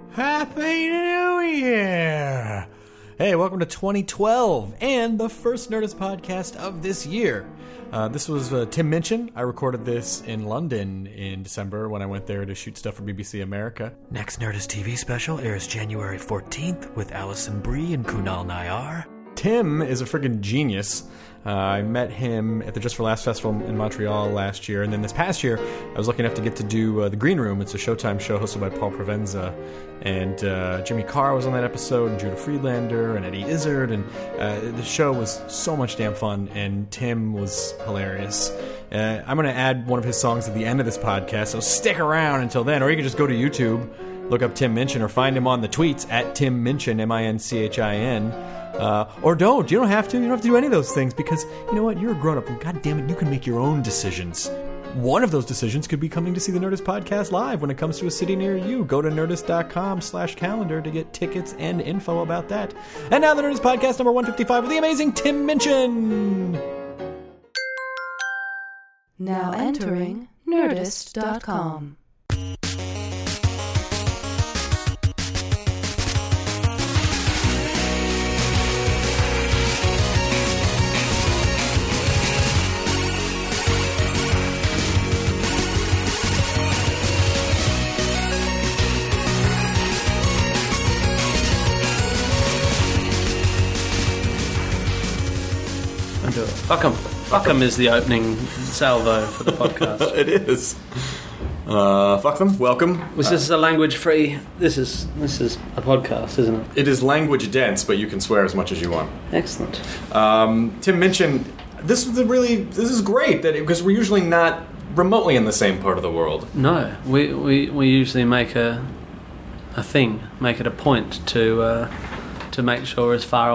Happy New Year! Hey, welcome to 2012 and the first Nerdist podcast of this year. This was Tim Minchin. I recorded this in London in December when I went there to shoot stuff for BBC America. Next Nerdist TV special airs January 14th with Alison Brie and Kunal Nayyar. Tim is a friggin' genius. I met him at the Just for Laughs Festival in Montreal last year, and then this past year, I was lucky enough to get to do The Green Room. It's a Showtime show hosted by Paul Provenza, and Jimmy Carr was on that episode, and Judah Friedlander, and Eddie Izzard, and the show was so much damn fun, and Tim was hilarious. I'm going to add one of his songs at the end of this podcast, so stick around until then, or you can just go to YouTube, look up Tim Minchin, or find him on the tweets at Tim Minchin, Minchin. Or don't. You don't have to. You don't have to do any of those things because, you know what? You're a grown-up and God damn it, you can make your own decisions. One of those decisions could be coming to see the Nerdist podcast live when it comes to a city near you. Go to nerdist.com/calendar to get tickets and info about that. And now the Nerdist podcast number 155 with the amazing Tim Minchin. Now entering nerdist.com. Fuck 'em is the opening salvo for the podcast. It is. Fuck them. Welcome. Was this a language free? This is a podcast, isn't it? It is language dense, but you can swear as much as you want. Excellent. Tim Minchin, this is great because we're usually not remotely in the same part of the world. No, we usually make it a point to make sure we're as far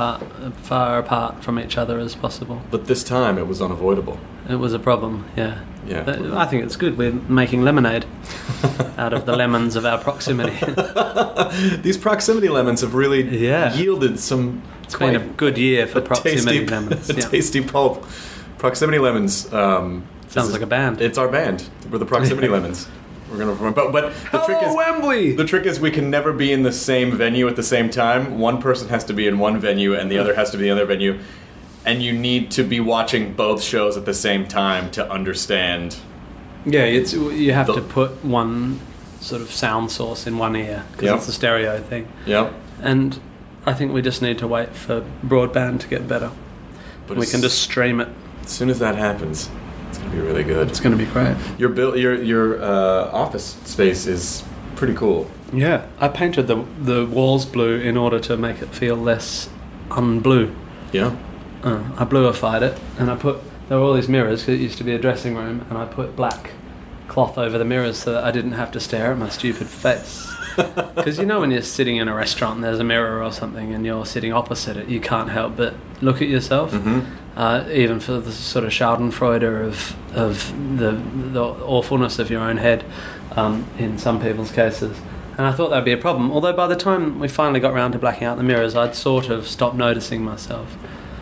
apart from each other as possible. But this time it was unavoidable. It was a problem, yeah. Yeah. But I think it's good. We're making lemonade out of the lemons of our proximity. These proximity lemons have really yielded some. It's been a good year for proximity lemons. Tasty pulp. Proximity lemons. Sounds like a band. It's our band. We're the Proximity Lemons. We're gonna, but the trick is Wembley. The trick is we can never be in the same venue at the same time. One person has to be in one venue, and the other has to be in the other venue. And you need to be watching both shows at the same time to understand. Yeah, you have to put one sort of sound source in one ear because it's a stereo thing. Yep. And I think we just need to wait for broadband to get better. But we can just stream it. As soon as that happens, it's going to be really good. It's going to be great. Your office space is pretty cool. Yeah, I painted the walls blue in order to make it feel less unblue. Yeah. I bluified it, and there were all these mirrors, because it used to be a dressing room, and I put black cloth over the mirrors so that I didn't have to stare at my stupid face. Because you know when you're sitting in a restaurant and there's a mirror or something and you're sitting opposite it, you can't help but look at yourself. Mm-hmm. Even for the sort of schadenfreude of the awfulness of your own head in some people's cases. And I thought that would be a problem, although by the time we finally got round to blacking out the mirrors, I'd sort of stopped noticing myself.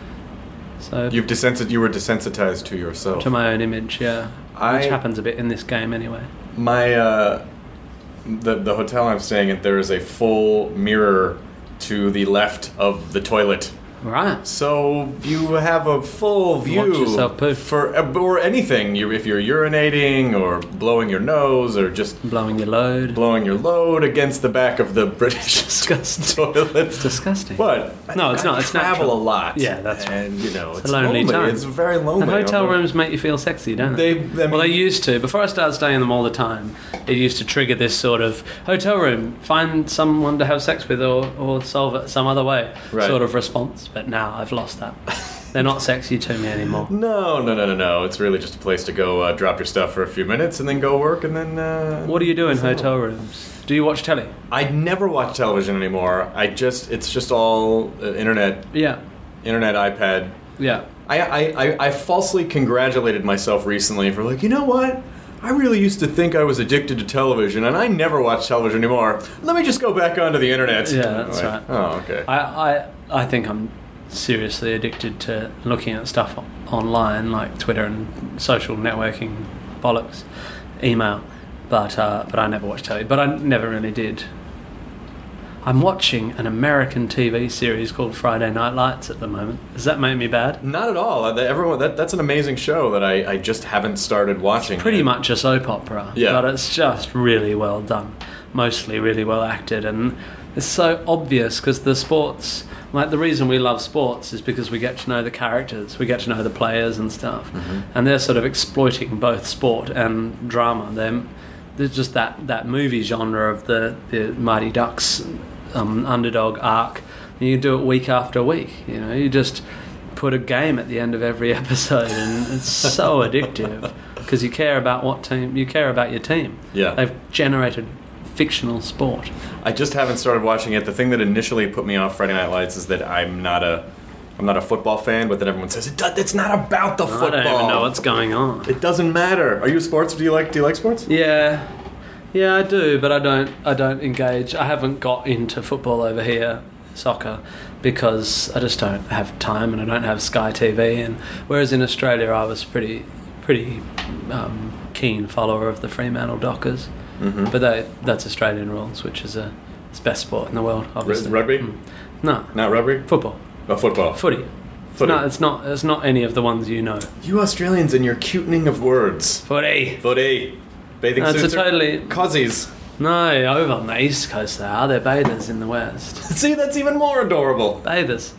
So you were desensitized to yourself. To my own image, yeah. Which happens a bit in this game anyway. My the hotel I'm staying at, there is a full mirror to the left of the toilet. Right. So you have a full view. Watch yourself poof. Or anything. If you're urinating or blowing your nose or just blowing your load against the back of the British toilet. It's disgusting. But no, it's not. It's travel natural. A lot. Yeah, that's right. And it's a lonely lonely. time. It's very lonely. And hotel rooms make you feel sexy, don't they? They used to. Before I started staying in them all the time, it used to trigger this sort of hotel room, find someone to have sex with or solve it some other way sort of response. But now I've lost that. They're not sexy to me anymore. No. It's really just a place to go drop your stuff for a few minutes and then go work and then... What do you do in hotel rooms? Do you watch telly? I never watch television anymore. It's just all internet. Yeah. Internet, iPad. Yeah. I falsely congratulated myself recently for you know what? I really used to think I was addicted to television, and I never watch television anymore. Let me just go back onto the internet. Yeah, that's right. Oh, okay. I think I'm seriously addicted to looking at stuff online, like Twitter and social networking bollocks, email. But I never watch telly. But I never really did I'm watching an American TV series called Friday Night Lights at the moment. Does that make me bad? Not at all. That's an amazing show that I just haven't started watching. Pretty much a soap opera, Yeah. but it's just really well done. Mostly really well acted, and it's so obvious because the sports, like the reason we love sports is because we get to know the characters, we get to know the players and stuff, and they're sort of exploiting both sport and drama. There's just that movie genre of the Mighty Ducks underdog arc. And you do it week after week. You know, you just put a game at the end of every episode, and it's so addictive because you care about your team. Yeah. They've generated fictional sport. I just haven't started watching it. The thing that initially put me off Friday Night Lights is that I'm not a football fan, but then everyone says it's not about the football. I don't even know what's going on. It doesn't matter. Are you sports? Do you like sports? Yeah, I do, but I don't engage. I haven't got into football over here, soccer, because I just don't have time and I don't have Sky TV. And whereas in Australia, I was pretty keen follower of the Fremantle Dockers. Mm-hmm. But that's Australian rules, which is it's best sport in the world, obviously. Rugby? No. Not rugby? Football. Oh, football. Footy. No, it's not any of the ones you know. You Australians and your cutening of words. Footy. Bathing It's suits a totally... Cozzies. No, over on the east coast they are. They're bathers in the west. See, that's even more adorable. Bathers.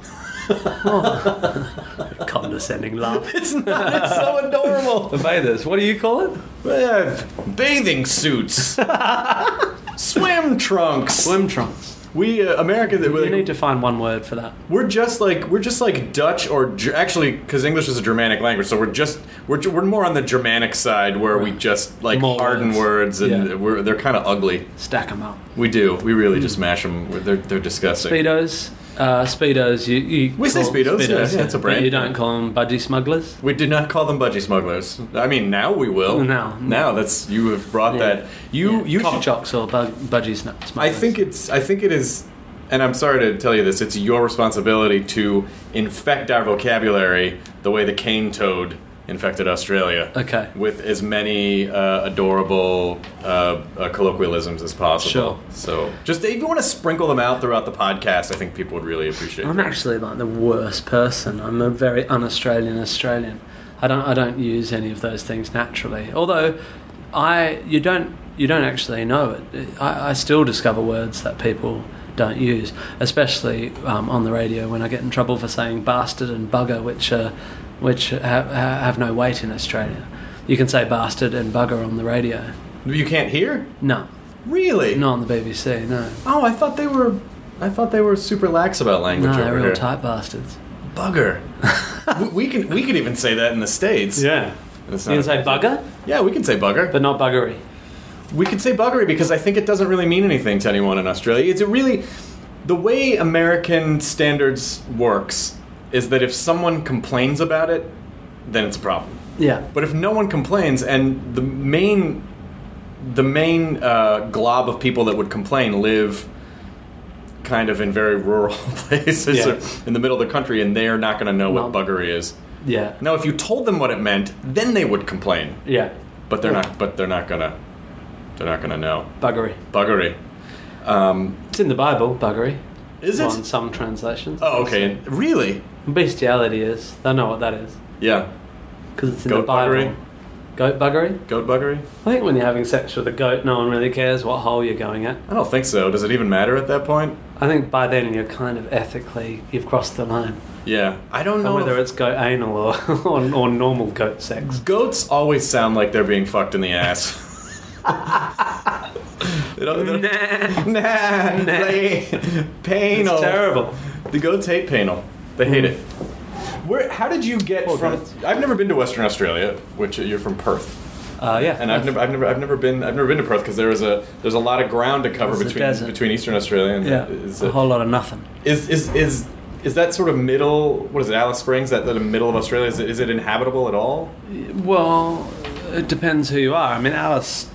Oh. Condescending laugh. It's not. It's so adorable. The bathers. What do you call it? Bathing suits. Swim trunks. Swim trunks. We Americans. You need to find one word for that. We're just like Dutch or actually because English is a Germanic language, so we're more on the Germanic side where we just like More harden words and Yeah. they're kind of ugly. Stack them up. We do. We really just mash them. They're disgusting. Speedos. Speedos. You We say call Speedos. Yeah, it's a but brand. you don't call them budgie smugglers. We did not call them budgie smugglers. I mean, now we will. Now that's you have brought that. You cock should, chocks or budgie smugglers. I think it is, and I'm sorry to tell you this. It's your responsibility to infect our vocabulary the way the cane toad infected Australia. Okay. With as many adorable colloquialisms as possible. Sure. So, just if you want to sprinkle them out throughout the podcast, I think people would really appreciate it. I'm actually like the worst person. I'm a very un-Australian Australian. I don't use any of those things naturally. Although you don't actually know it. I still discover words that people don't use, especially on the radio when I get in trouble for saying bastard and bugger, which have no weight in Australia. You can say bastard and bugger on the radio. You can't hear? No, Really? not on the BBC. No, Oh, I thought they were super lax about language no, over they're here. real tight bastards. Bugger. we could even say that in the States. Yeah, It's you not can say bugger, Yeah, we can say bugger. but not buggery. We could say buggery because I think it doesn't really mean anything to anyone in Australia. It's the way American standards works is that if someone complains about it, then it's a problem. Yeah, But if no one complains, and the main glob of people that would complain live kind of in very rural places Yeah. or in the middle of the country, and they're not going to know what No. buggery is. yeah, Now, if you told them what it meant, then they would complain. yeah. But they're not. But they're not gonna know Buggery. buggery. It's in the Bible. Buggery. Is it? On some translations. Oh, okay. Really? Bestiality is. They know what that is Yeah. because it's in Goat the Bible. buggery? Goat buggery. Goat buggery? I think when you're having sex with a goat, no one really cares what hole you're going at. I don't think so. Does it even matter at that point? I think by then you're kind of ethically, you've crossed the line. Yeah. I don't know Whether if- it's goat anal or normal goat sex. Goats always sound like they're being fucked in the ass. They don't- nah. Painal. It's terrible. The goats hate painal. They hate it. How did you get Poor from? goats. I've never been to Western Australia, which you're from Perth. Yeah. And I've never been to Perth because there's a lot of ground to cover There's a desert. between Eastern Australia and Yeah. A whole lot of nothing. Is that sort of middle? What is it? Alice Springs? That the middle of Australia? Is it inhabitable at all? Well, it depends who you are. I mean, Alice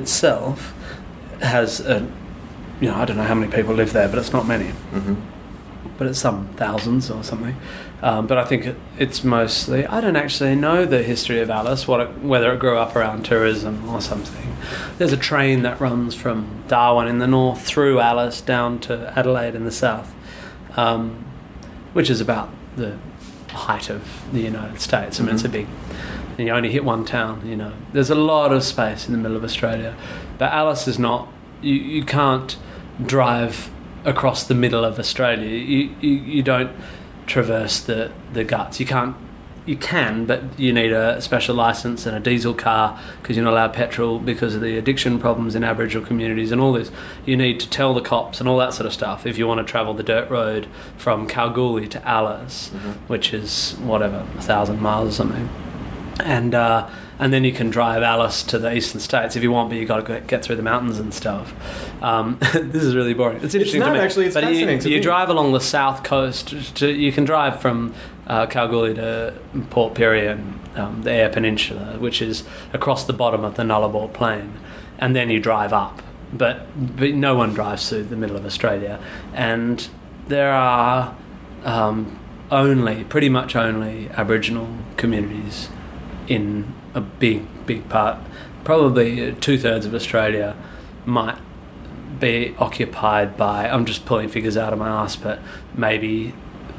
itself has I don't know how many people live there, but it's not many. Mm-hmm. but it's some thousands or something. But I think it's mostly... I don't actually know the history of Alice, whether it grew up around tourism or something. There's a train that runs from Darwin in the north through Alice down to Adelaide in the south, which is about the height of the United States. I mean, it's a big... And you only hit one town, you know. There's a lot of space in the middle of Australia. But Alice is not... You can't drive across the middle of Australia. You don't traverse the guts. You can, but you need a special license and a diesel car because you're not allowed petrol because of the addiction problems in Aboriginal communities and all this. You need to tell the cops and all that sort of stuff if you want to travel the dirt road from Kalgoorlie to Alice, which is, 1,000 miles or something. And then you can drive Alice to the eastern states if you want, but you've got to get through the mountains and stuff. This is really boring. It's interesting to me. Actually, it's fascinating to me. You drive along the south coast. You can drive from Kalgoorlie to Port Pirie and the Eyre Peninsula, which is across the bottom of the Nullarbor Plain, and then you drive up. But no one drives through the middle of Australia. And there are pretty much only Aboriginal communities in a big part. Probably 2/3 of Australia might be occupied by, I'm just pulling figures out of my ass, but maybe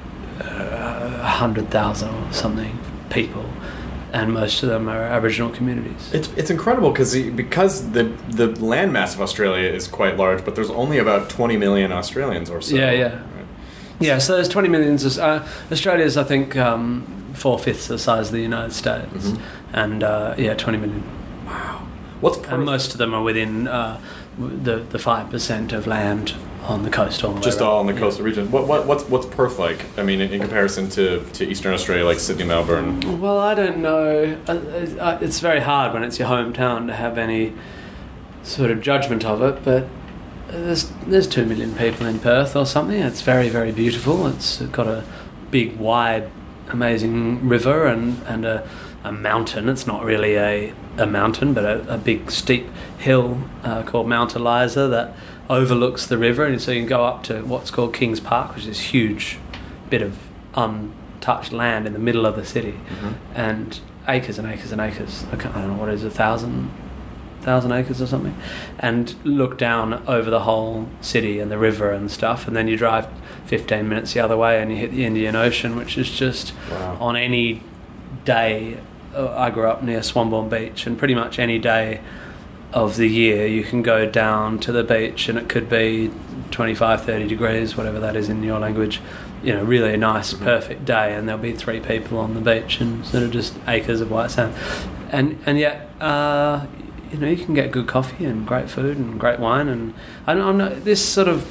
100,000 or something people, and most of them are Aboriginal communities. It's incredible because the landmass of Australia is quite large, but there's only about 20 million Australians or so. Yeah. Right? Yeah, so there's 20 million. Australia's, I think, 4/5 the size of the United States. And 20 million. Wow. What's Perth? And most of them are within the 5% of land on the coast all the way just around. all in the coastal region. What's Perth like? I mean, in comparison to Eastern Australia, like Sydney, Melbourne. Well, I don't know. It's very hard when it's your hometown to have any sort of judgment of it, but there's 2 million people in Perth or something. It's very, very beautiful. It's got a big, wide, amazing river and a mountain. It's not really a mountain, but a big steep hill called Mount Eliza that overlooks the river, and so you can go up to what's called Kings Park, which is this huge bit of untouched land in the middle of the city, and acres and acres and acres. I don't know what it is, 1,000 acres or something, and look down over the whole city and the river and stuff, and then you drive 15 minutes the other way and you hit the Indian Ocean, which is just on any day. I grew up near Swanbourne Beach, and pretty much any day of the year you can go down to the beach and it could be 25-30 degrees, whatever that is in your language, you know, really a nice perfect day, and there'll be 3 people on the beach and sort of just acres of white sand, and yet you know, you can get good coffee and great food and great wine, and I'm not this sort of,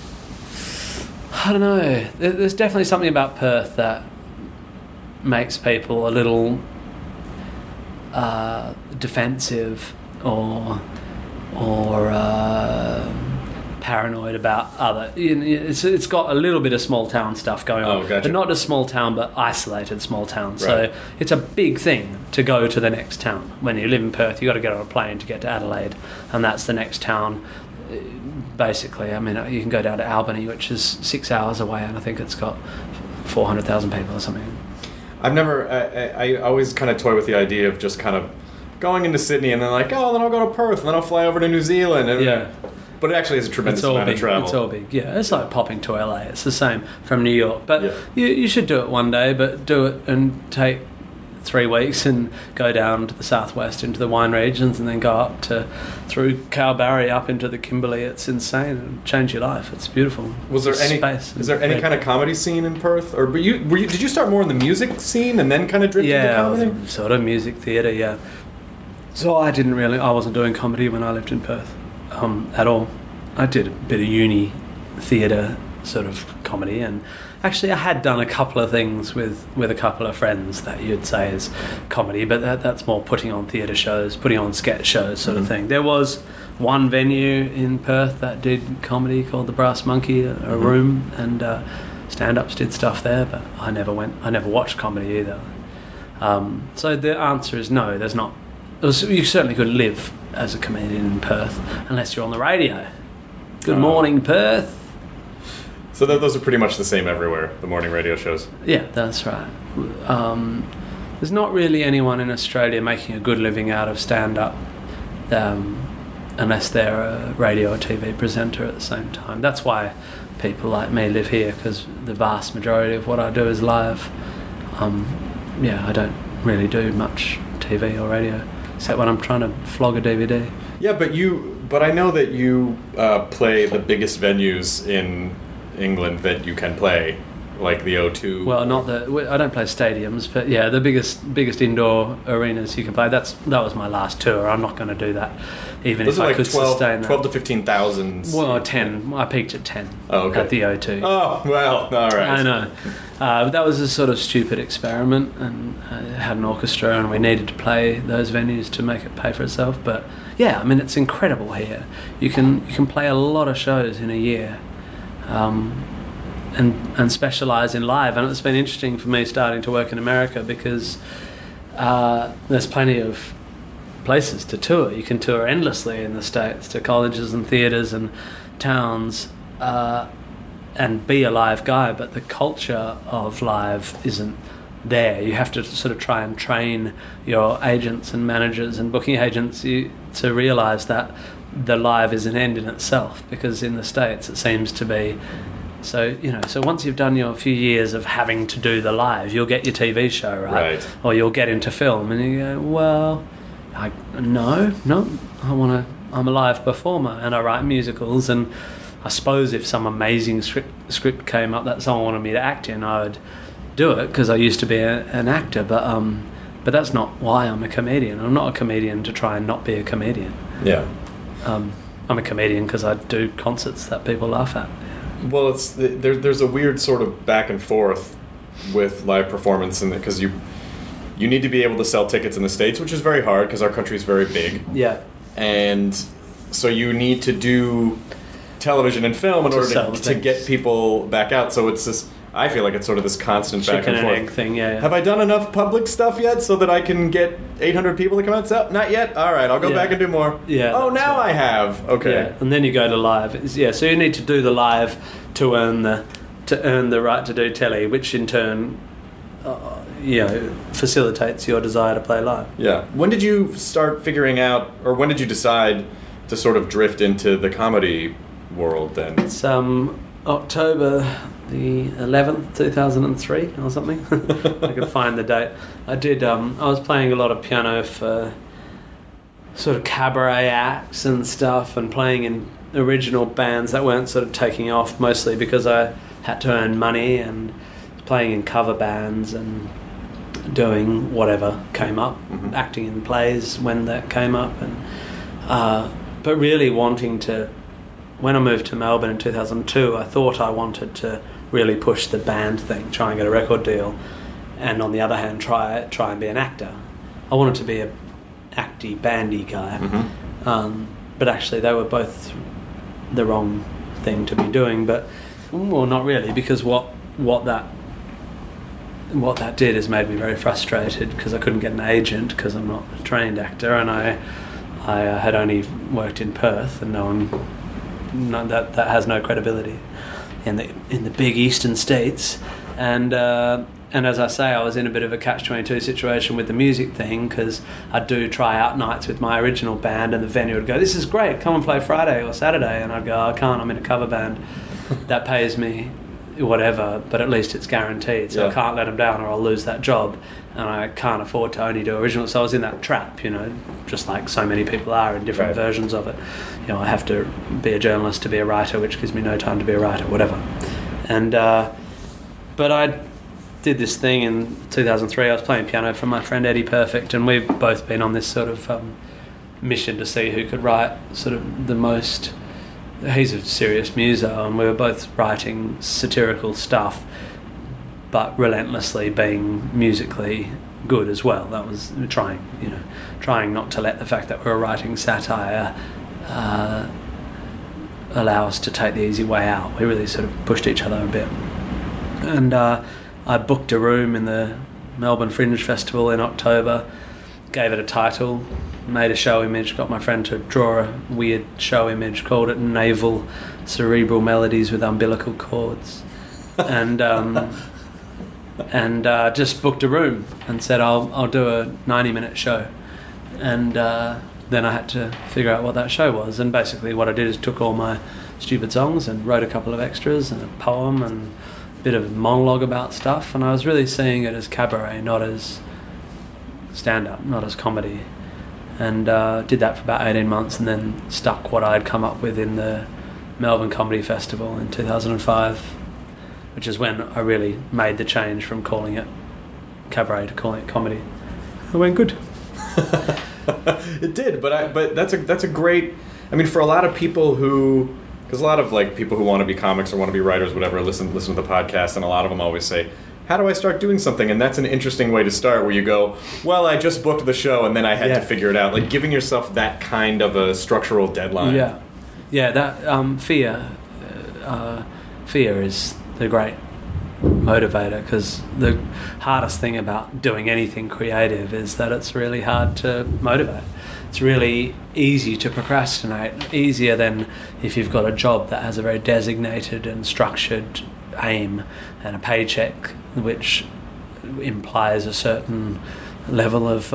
I don't know, there's definitely something about Perth that makes people a little defensive or paranoid about other. It's got a little bit of small town stuff going on, gotcha. but not just small town, but isolated small town. Right. So it's a big thing to go to the next town. When you live in Perth, you got to get on a plane to get to Adelaide, and that's the next town. Basically, I mean, you can go down to Albany, which is 6 hours away, and I think it's got 400,000 people or something. I always kind of toy with the idea of just kind of going into Sydney and then like, then I'll go to Perth and then I'll fly over to New Zealand. And, but it actually is a tremendous amount of travel. It's all big, yeah. It's like popping to LA. It's the same from New York. But you should do it one day, but do it and take 3 weeks and go down to the southwest into the wine regions and then go up through Kalbarri up into the Kimberley. It's insane and change your life. It's beautiful. Is there any kind of comedy scene in Perth, or did you start more in the music scene and then kind of drift into comedy? Yeah, sort of music theatre. Yeah. So I wasn't doing comedy when I lived in Perth at all. I did a bit of uni theatre sort of comedy, and actually I had done a couple of things with a couple of friends that you'd say is comedy, but that's more putting on theatre shows, putting on sketch shows sort of thing. There was one venue in Perth that did comedy called the Brass Monkey, a room, and stand-ups did stuff there, but I never watched comedy either. So the answer is no, there's not. You certainly couldn't live as a comedian in Perth unless you're on the radio. Good morning, Perth. So those are pretty much the same everywhere, the morning radio shows. Yeah, that's right. There's not really anyone in Australia making a good living out of stand-up unless they're a radio or TV presenter at the same time. That's why people like me live here, because the vast majority of what I do is live. I don't really do much TV or radio, except when I'm trying to flog a DVD. Yeah, but I know that you play the biggest venues in England that you can play, like the O2. Well, I don't play stadiums, but yeah, the biggest indoor arenas you can play. That was my last tour. I'm not going to do that, even Those if I like could 12, sustain that. 12 to 15,000. Well, 10. I peaked at 10 at the O2. Oh, well, all right. I know. But that was a sort of stupid experiment, and it had an orchestra, and we needed to play those venues to make it pay for itself. But yeah, I mean, it's incredible here. You can play a lot of shows in a year. And specialise in live, and it's been interesting for me starting to work in America, because there's plenty of places to tour. You can tour endlessly in the States to colleges and theatres and towns and be a live guy, but the culture of live isn't there. You have to sort of try and train your agents and managers and booking agents to realise that the live is an end in itself, because in the States it seems to be. So once you've done your few years of having to do the live, you'll get your TV show, right? Or you'll get into film, and you go, well, no, I'm a live performer, and I write musicals, and I suppose if some amazing script came up that someone wanted me to act in, I would do it, because I used to be an actor, but that's not why I'm a comedian. I'm not a comedian to try and not be a comedian. Yeah. I'm a comedian because I do concerts that people laugh at. Well, there's a weird sort of back and forth with live performance, and because you need to be able to sell tickets in the States, which is very hard because our country is very big. Yeah. And so you need to do television and film in order to get people back out. So it's this. I feel like it's sort of this constant back and forth. Chicken and egg thing, yeah. Have I done enough public stuff yet so that I can get 800 people to come out? So, not yet? All right, I'll go back and do more. Yeah. Oh, now right. I have. Okay. Yeah. And then you go to live. So you need to do the live to earn the right to do telly, which in turn facilitates your desire to play live. Yeah. When did you start figuring out, or when did you decide to sort of drift into the comedy world then? It's October the 11th, 2003 or something. I could find the date. I was playing a lot of piano for sort of cabaret acts and stuff, and playing in original bands that weren't sort of taking off, mostly because I had to earn money, and playing in cover bands and doing whatever came up, acting in plays when that came up, and but really wanting to. When I moved to Melbourne in 2002, I thought I wanted to really push the band thing, try and get a record deal, and on the other hand, try and be an actor. I wanted to be a acty, bandy guy, but actually they were both the wrong thing to be doing. But well, not really, because what that did is made me very frustrated, because I couldn't get an agent because I'm not a trained actor, and I had only worked in Perth, and that has no credibility in the big eastern states, and as I say, I was in a bit of a catch-22 situation with the music thing, because I'd do try-out nights with my original band, and the venue would go, "This is great, come and play Friday or Saturday," and I'd go, "I can't, I'm in a cover band that pays me whatever, but at least it's guaranteed, so I can't let them down or I'll lose that job, and I can't afford to only do original." So I was in that trap, just like so many people are in different versions of it. I have to be a journalist to be a writer, which gives me no time to be a writer, whatever. And but I did this thing in 2003. I was playing piano for my friend Eddie Perfect, and we've both been on this sort of mission to see who could write sort of the most. He's a serious muso, and we were both writing satirical stuff, but relentlessly being musically good as well. That was trying not to let the fact that we were writing satire allow us to take the easy way out. We really sort of pushed each other a bit. And I booked a room in the Melbourne Fringe Festival in October, gave it a title, made a show image, got my friend to draw a weird show image, called it Naval Cerebral Melodies with Umbilical Chords, and just booked a room and said I'll do a 90-minute show, and then I had to figure out what that show was, and basically what I did is took all my stupid songs and wrote a couple of extras and a poem and a bit of monologue about stuff, and I was really seeing it as cabaret, not as stand-up, not as comedy, and did that for about 18 months, and then stuck what I had come up with in the Melbourne Comedy Festival in 2005, which is when I really made the change from calling it cabaret to calling it comedy. It went good. It did, but that's a great. I mean, for a lot of people who, because a lot of like people who want to be comics or want to be writers, whatever, listen to the podcast, and a lot of them always say, "How do I start doing something?" And that's an interesting way to start, where you go, "Well, I just booked the show, and then I had to figure it out." Like giving yourself that kind of a structural deadline. Yeah. That fear is the great motivator, because the hardest thing about doing anything creative is that it's really hard to motivate. It's really easy to procrastinate, easier than if you've got a job that has a very designated and structured aim and a paycheck which implies a certain level of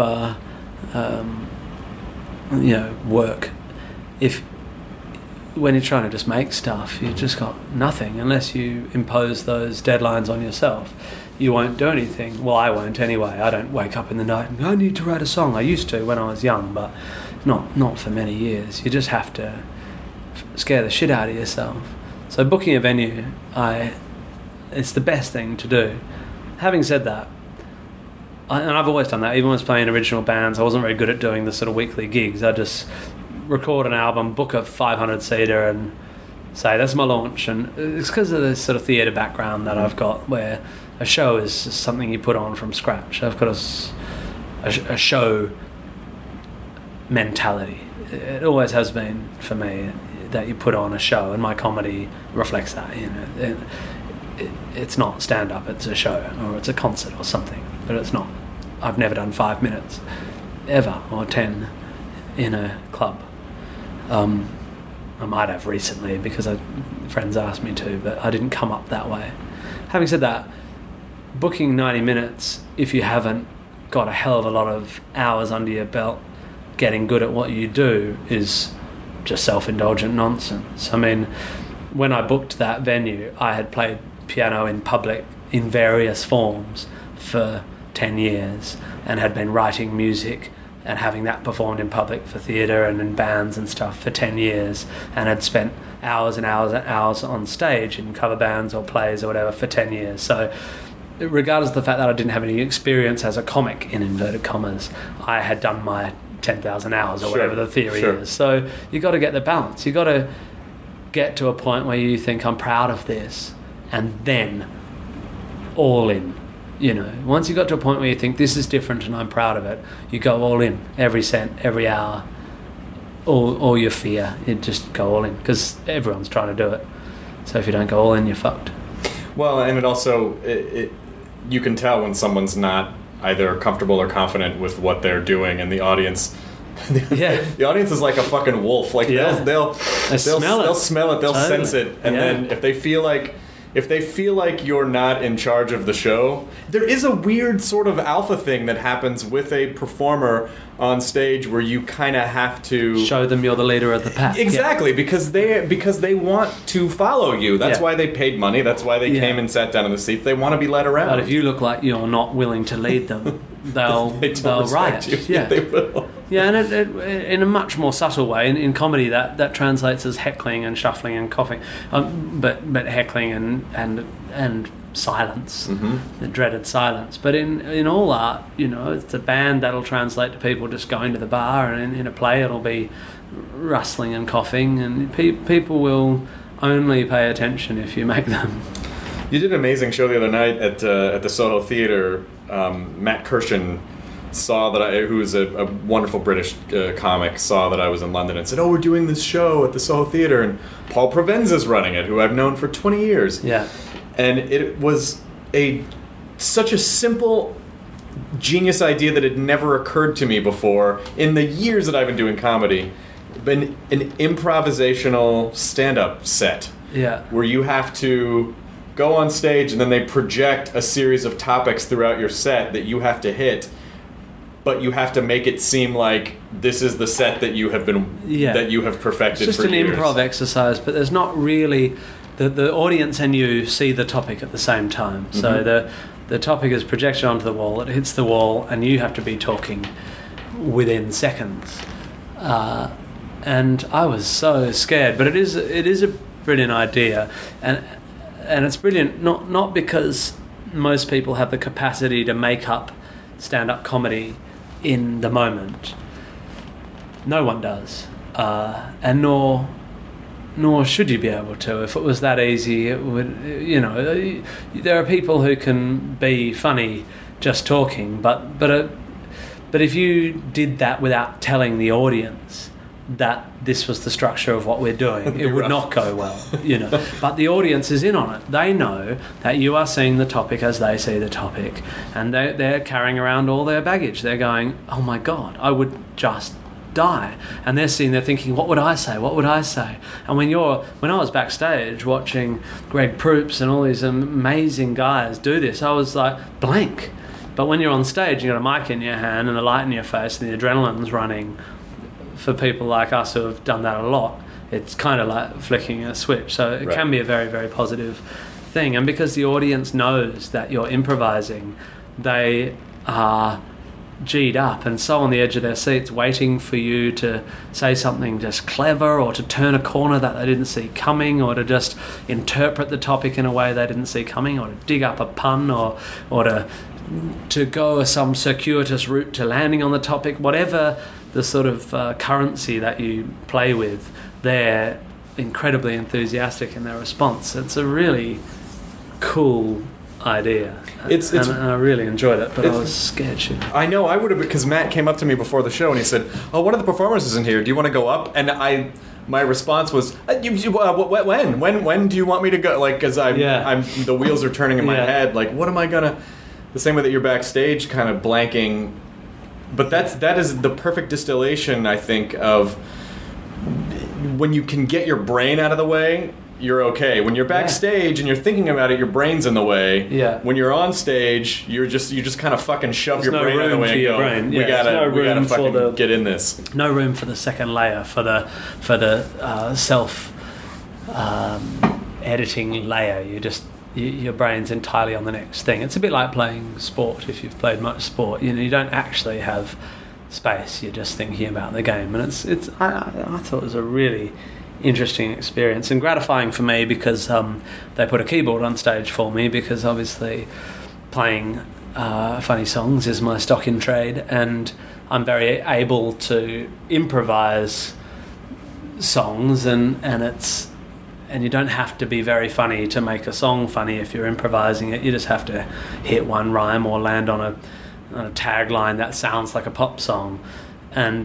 work. When you're trying to just make stuff, you've just got nothing. Unless you impose those deadlines on yourself, you won't do anything. Well, I won't anyway. I don't wake up in the night and go, I need to write a song. I used to when I was young, but not for many years. You just have to scare the shit out of yourself. So booking a venue, it's the best thing to do. Having said that, and I've always done that, even when I was playing original bands, I wasn't very good at doing the sort of weekly gigs. I just record an album, book a 500-seater and say that's my launch. And it's because of this sort of theatre background that I've got, where a show is just something you put on from scratch. I've got a show mentality. It always has been for me, that you put on a show, and my comedy reflects that. It's not stand-up, it's a show, or it's a concert or something, but it's not. I've never done 5 minutes ever, or 10 in a club. I might have recently because friends asked me to, but I didn't come up that way. Having said that, booking 90 minutes, if you haven't got a hell of a lot of hours under your belt getting good at what you do, is just self-indulgent nonsense. I mean, when I booked that venue, I had played piano in public in various forms for 10 years and had been writing music and having that performed in public for theatre and in bands and stuff for 10 years, and had spent hours and hours and hours on stage in cover bands or plays or whatever for 10 years. So regardless of the fact that I didn't have any experience as a comic, in inverted commas, I had done my 10,000 hours or whatever the theory is. So you got to get the balance. You got to get to a point where you think, I'm proud of this, and then all in. Once you got to a point where you think this is different and I'm proud of it, you go all in, every cent, every hour, all your fear, you just go all in, because everyone's trying to do it. So if you don't go all in, you're fucked. Well, and it also, you can tell when someone's not either comfortable or confident with what they're doing, and the audience... the audience is like a fucking wolf. Like they'll smell it, they'll sense it, and then if they feel like you're not in charge of the show, there is a weird sort of alpha thing that happens with a performer on stage, where you kind of have to show them you're the leader of the pack. Exactly, because they want to follow you. That's why they paid money. That's why they came and sat down in the seat. They want to be led around. But if you look like you're not willing to lead them, they'll riot. You. Yeah, they will. Yeah, and it, in a much more subtle way, in comedy, that translates as heckling and shuffling and coughing, but heckling and silence, the dreaded silence. But in all art, it's a band that'll translate to people just going to the bar, and in a play it'll be rustling and coughing, and people will only pay attention if you make them. You did an amazing show the other night at the Soho Theatre. Matt Kirshen saw that who's a wonderful British comic, saw that I was in London and said, we're doing this show at the Soho Theatre, and Paul Provenza's running it, who I've known for 20 years. Yeah. And it was such a simple genius idea that had never occurred to me before in the years that I've been doing comedy. Been an improvisational stand-up set. Yeah. Where you have to go on stage and then they project a series of topics throughout your set that you have to hit, but you have to make it seem like this is the set that you have been that you have perfected. It's just for an years. improv exercise, but there's not really the audience and you see the topic at the same time. Mm-hmm. So the topic is projected onto the wall, it hits the wall, and you have to be talking within seconds. And I was so scared, but it is a brilliant idea, and it's brilliant not because most people have the capacity to make up stand-up comedy in the moment. No one does, and nor should you be able to. If it was that easy, it would. There are people who can be funny just talking, but if you did that without telling the audience that this was the structure of what we're doing, it would not go well, But the audience is in on it. They know that you are seeing the topic as they see the topic, and they're carrying around all their baggage. They're going, oh my God, I would just die. And they're sitting there thinking, what would I say? What would I say? And when I was backstage watching Greg Proops and all these amazing guys do this, I was like blank. But when you're on stage, you've got a mic in your hand and a light in your face and the adrenaline's running. For people like us who have done that a lot, it's kind of like flicking a switch. So it can be a very, very positive thing. And because the audience knows that you're improvising, they are G'd up and so on the edge of their seats waiting for you to say something just clever, or to turn a corner that they didn't see coming, or to just interpret the topic in a way they didn't see coming, or to dig up a pun, or to go some circuitous route to landing on the topic. Whatever the sort of currency that you play with, they're incredibly enthusiastic in their response. It's a really cool idea. And I really enjoyed it, but I was scared shit. I know, I would have, because Matt came up to me before the show and he said, oh, one of the performers is in here, do you want to go up? And my response was, when do you want me to go? Like, because the wheels are turning in my head, like, what am I gonna, the same way that you're backstage kind of blanking. But that is the perfect distillation, I think, of when you can get your brain out of the way, you're okay. When you're backstage and you're thinking about it, your brain's in the way. Yeah. When you're on stage, you just kind of fucking shove your brain out of the way and go, brain. we gotta fucking get in this. No room for the second layer, for the self editing layer. Your brain's entirely on the next thing. It's a bit like playing sport. If you've played much sport, you don't actually have space. You're just thinking about the game, and I thought it was a really interesting experience and gratifying for me because they put a keyboard on stage for me, because obviously playing funny songs is my stock in trade, and I'm very able to improvise songs, and you don't have to be very funny to make a song funny if you're improvising it. You just have to hit one rhyme or land on a tagline that sounds like a pop song. And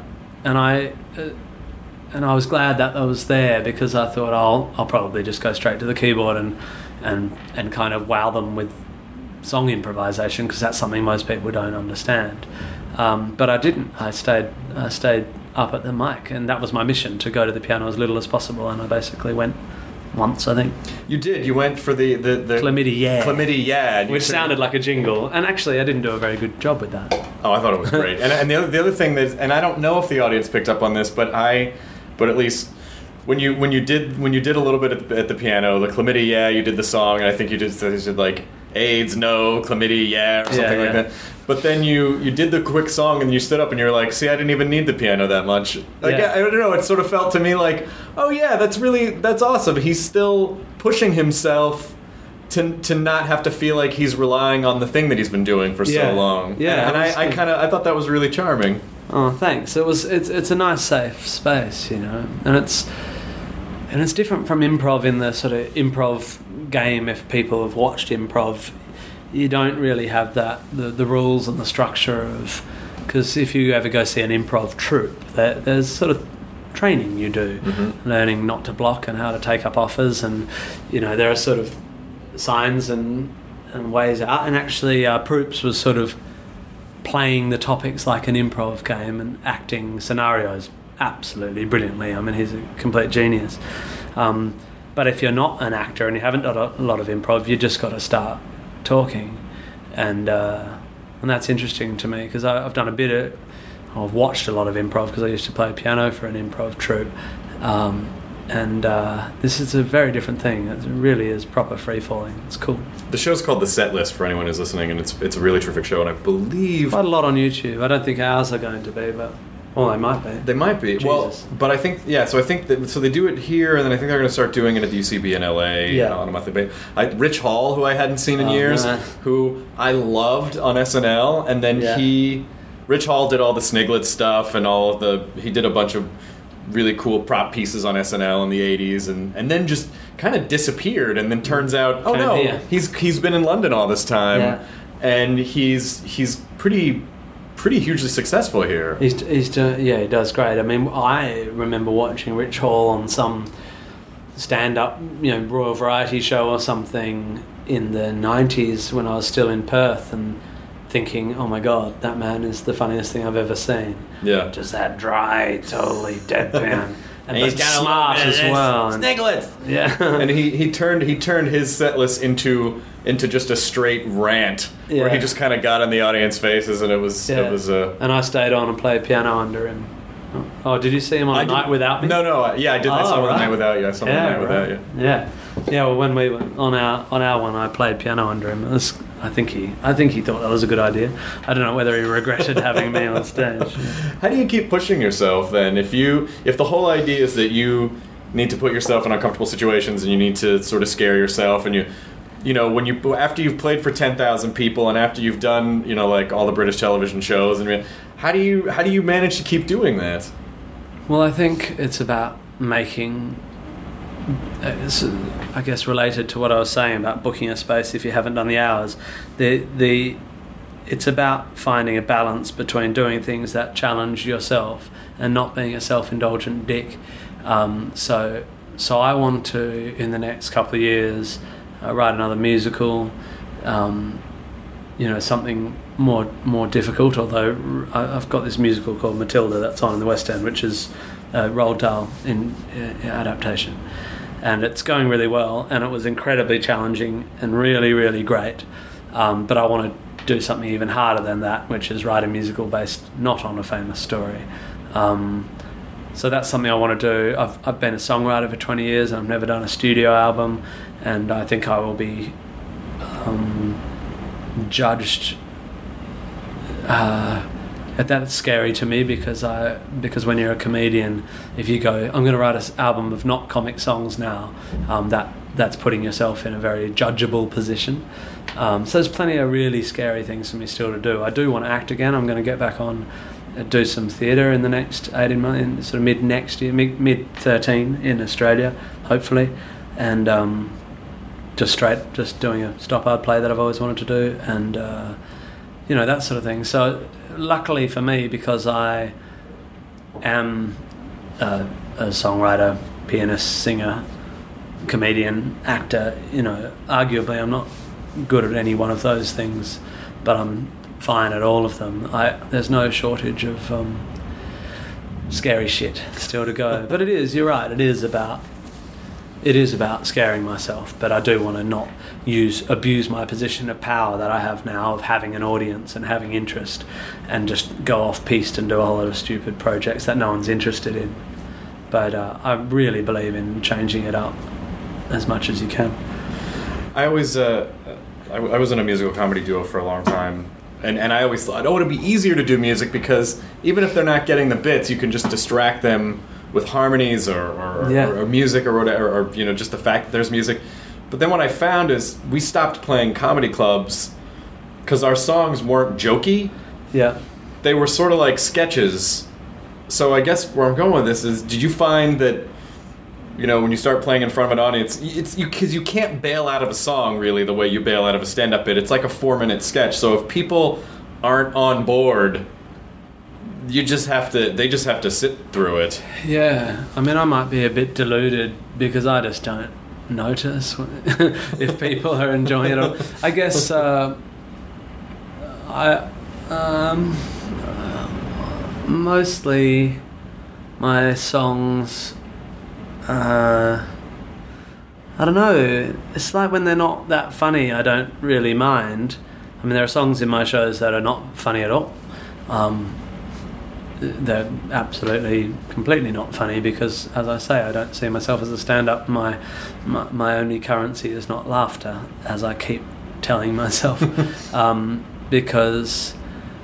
I was glad that I was there, because I thought I'll probably just go straight to the keyboard and kind of wow them with song improvisation, because that's something most people don't understand. But I didn't. I stayed up at the mic, and that was my mission, to go to the piano as little as possible, and I basically went once, I think. You did. You went for the Chlamydia, yeah. Chlamydia, yeah. Which sounded like a jingle, and actually I didn't do a very good job with that. Oh, I thought it was great. and the other thing that, and I don't know if the audience picked up on this, but at least when you did a little bit at the piano, the Chlamydia, yeah, you did the song, and I think you did like AIDS, no, Chlamydia, yeah, or something like that. But then you did the quick song and you stood up and you're like, see, I didn't even need the piano that much. Like, I don't know, it sort of felt to me like, oh yeah, that's awesome. He's still pushing himself to not have to feel like he's relying on the thing that he's been doing for so long. Yeah. And I thought that was really charming. Oh, thanks. It's a nice safe space, and it's different from improv in the sort of improv game. If people have watched improv, you don't really have the rules and the structure of, because if you ever go see an improv troupe, there's sort of training you do, learning not to block and how to take up offers, and there are sort of signs and ways out. And actually, Proops was sort of playing the topics like an improv game and acting scenarios absolutely brilliantly. I mean, he's a complete genius. But if you're not an actor and you haven't done a lot of improv, you just got to start talking, and that's interesting to me because I've done I've watched a lot of improv because I used to play piano for an improv troupe, and this is a very different thing. It really is proper free falling. It's cool. The show's called The Set List for anyone who's listening, and it's a really terrific show, and I believe quite a lot on YouTube. I don't think ours are going to be, but well, they might be. They might be. Jesus. Well, but I think so. I think that they do it here, and then I think they're going to start doing it at the UCB in LA on a monthly basis. Rich Hall, who I hadn't seen in years, who I loved on SNL, and then Rich Hall did all the Sniglets stuff and he did a bunch of really cool prop pieces on SNL in the 80s, and then just kind of disappeared, and then turns out he's been in London all this time, and he's pretty hugely successful here. He does great. I mean, I remember watching Rich Hall on some stand-up, Royal Variety show or something in the 90s when I was still in Perth, and thinking, oh my god, that man is the funniest thing I've ever seen. Yeah. Just that dry, totally deadpan. And he's got smart as well. Sniglets. Yeah. And he turned his set list into just a straight rant where he just kind of got in the audience faces, and it was and I stayed on and played piano under him. Oh, did you see him on A Night Without Me? No, I did. I saw him on A Night Without You. I saw him on A Night Without You. Yeah. Well, when we were on our one, I played piano under him. I think he thought that was a good idea. I don't know whether he regretted having me on stage. How do you keep pushing yourself then? If the whole idea is that you need to put yourself in uncomfortable situations and you need to sort of scare yourself, and after you've played for 10,000 people and after you've done like all the British television shows, and how do you manage to keep doing that? Well, I think it's about making. It's, I guess, related to what I was saying about booking a space if you haven't done the hours. It's about finding a balance between doing things that challenge yourself and not being a self-indulgent dick. So I want to, in the next couple of years, write another musical. Something more difficult. Although I've got this musical called Matilda that's on in the West End, which is Roald Dahl in adaptation. And it's going really well, and it was incredibly challenging and really, really great. But I want to do something even harder than that, which is write a musical based not on a famous story. So that's something I want to do. I've been a songwriter for 20 years, and I've never done a studio album, and I think I will be judged. That's scary to me because when you're a comedian, if you go, I'm going to write an album of not comic songs now, that's putting yourself in a very judgeable position. So there's plenty of really scary things for me still to do. I do want to act again. I'm going to get back on, do some theatre in the next 18 months, sort of mid next year, mid 13 in Australia, hopefully, and just doing a stop art play that I've always wanted to do, and that sort of thing. So luckily for me, because I am a songwriter, pianist, singer, comedian, actor, arguably I'm not good at any one of those things, but I'm fine at all of them. There's no shortage of scary shit still to go. But you're right, it is about scaring myself, but I do want to not abuse my position of power that I have now of having an audience and having interest, and just go off piste and do a whole lot of stupid projects that no one's interested in. But I really believe in changing it up as much as you can. I was in a musical comedy duo for a long time, and I always thought, oh, it'd be easier to do music because even if they're not getting the bits, you can just distract them with harmonies or music or whatever, or just the fact that there's music. But then what I found is we stopped playing comedy clubs because our songs weren't jokey. Yeah. They were sort of like sketches. So I guess where I'm going with this is, did you find that, when you start playing in front of an audience, because you can't bail out of a song really the way you bail out of a stand-up bit. It's like a 4-minute sketch. So if people aren't on board, they just have to sit through it. Yeah, I mean, I might be a bit deluded because I just don't notice if people are enjoying it. I guess Mostly my songs, I don't know, it's like when they're not that funny, I don't really mind. I mean, there are songs in my shows that are not funny at all. They're absolutely, completely not funny because, as I say, I don't see myself as a stand-up. My only currency is not laughter, as I keep telling myself, because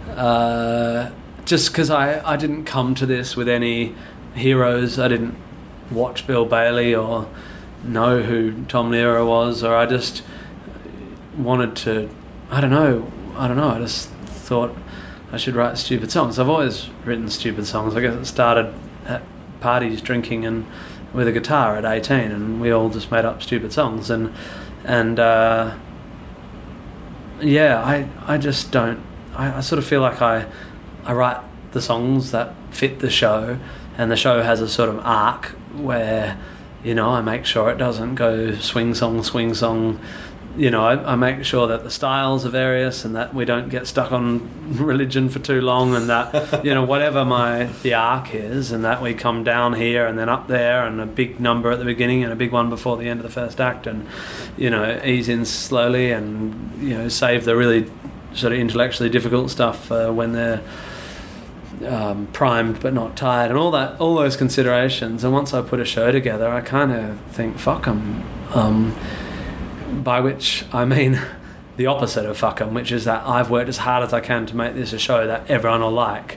just because I didn't come to this with any heroes. I didn't watch Bill Bailey or know who Tom Lehrer was, or I just wanted to. I don't know. I just thought I should write stupid songs. I've always written stupid songs. I guess it started at parties drinking and with a guitar at 18, and we all just made up stupid songs. And yeah, I just don't. I sort of feel like I write the songs that fit the show, and the show has a sort of arc where, you know, I make sure it doesn't go swing song. You know, I make sure that the styles are various and that we don't get stuck on religion for too long, and that, you know, whatever the arc is, and that we come down here and then up there, and a big number at the beginning and a big one before the end of the first act, and, you know, ease in slowly and, you know, save the really sort of intellectually difficult stuff when they're primed but not tired, and all those considerations. And once I put a show together, I kind of think, fuck 'em. By which I mean the opposite of fuck 'em, which is that I've worked as hard as I can to make this a show that everyone will like.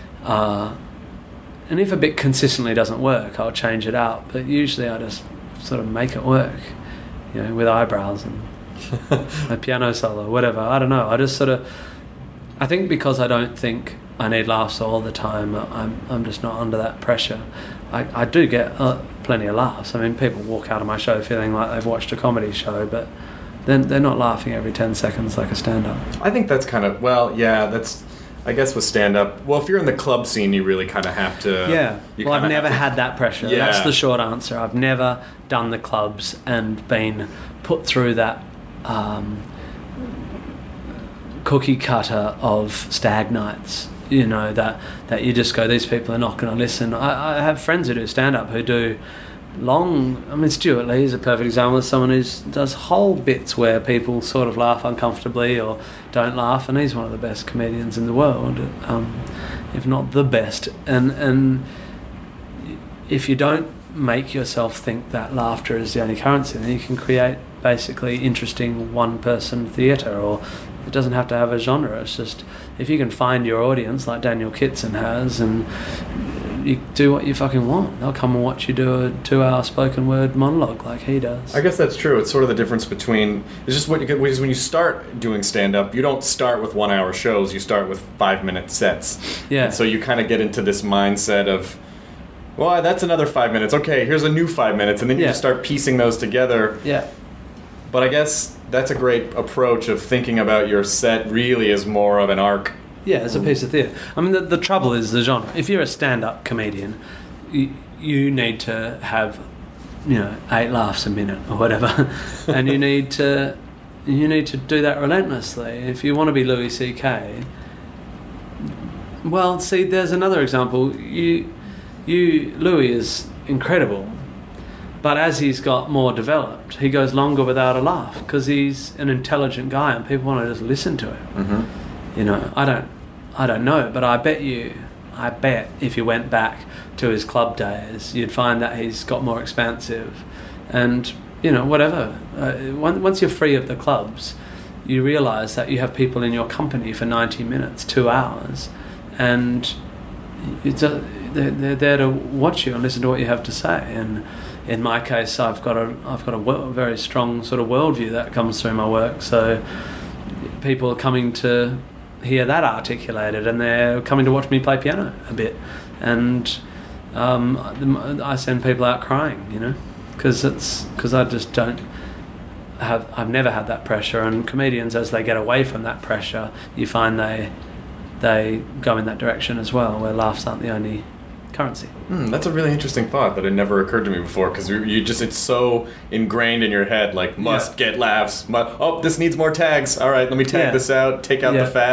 And if a bit consistently doesn't work, I'll change it out. But usually I just sort of make it work, you know, with eyebrows and a piano solo, whatever. I don't know. I just sort of... I think because I don't think I need laughs all the time, I'm just not under that pressure. I do get plenty of laughs. I mean, people walk out of my show feeling like they've watched a comedy show, but they're not laughing every 10 seconds like a stand-up. I think that's kind of... Well, yeah, that's... I guess with stand-up... Well, if you're in the club scene, you really kind of have to... Yeah. Well, I've never had that pressure. Yeah. That's the short answer. I've never done the clubs and been put through that cookie cutter of stag nights. You know, that you just go, these people are not going to listen. I have friends who do stand-up who do long... I mean, Stuart Lee is a perfect example of someone who does whole bits where people sort of laugh uncomfortably or don't laugh, and he's one of the best comedians in the world, if not the best. And if you don't make yourself think that laughter is the only currency, then you can create basically interesting one-person theatre, or it doesn't have to have a genre. It's just, if you can find your audience like Daniel Kitson has, and you do what you fucking want, they'll come and watch you do a 2-hour spoken word monologue like he does. I guess that's true. It's sort of the difference between... It's just what you get, because when you start doing stand-up, you don't start with 1-hour shows, you start with 5-minute sets. Yeah. And so you kind of get into this mindset of, well, that's another 5 minutes. Okay, here's a new 5 minutes, and then you just start piecing those together. Yeah. But I guess that's a great approach of thinking about your set really as more of an arc. Yeah, as a piece of theatre. I mean, the trouble is the genre. If you're a stand-up comedian, you need to have, you know, 8 laughs a minute or whatever, and you need to do that relentlessly. If you want to be Louis C.K., well, see, there's another example. Louis is incredible. But as he's got more developed, he goes longer without a laugh because he's an intelligent guy and people want to just listen to him. Mm-hmm. You know, I don't know, but I bet if you went back to his club days, you'd find that he's got more expansive. And, you know, whatever. Once you're free of the clubs, you realise that you have people in your company for 90 minutes, 2 hours, and they're there to watch you and listen to what you have to say. And in my case, I've got a very strong sort of worldview that comes through my work. So people are coming to hear that articulated, and they're coming to watch me play piano a bit. And I send people out crying, you know, because I just don't have. I've never had that pressure. And comedians, as they get away from that pressure, you find they go in that direction as well, where laughs aren't the only currency. That's a really interesting thought that had never occurred to me before, because it's so ingrained in your head, like, must get laughs. This needs more tags. All right, let me tag this out, take out the fat.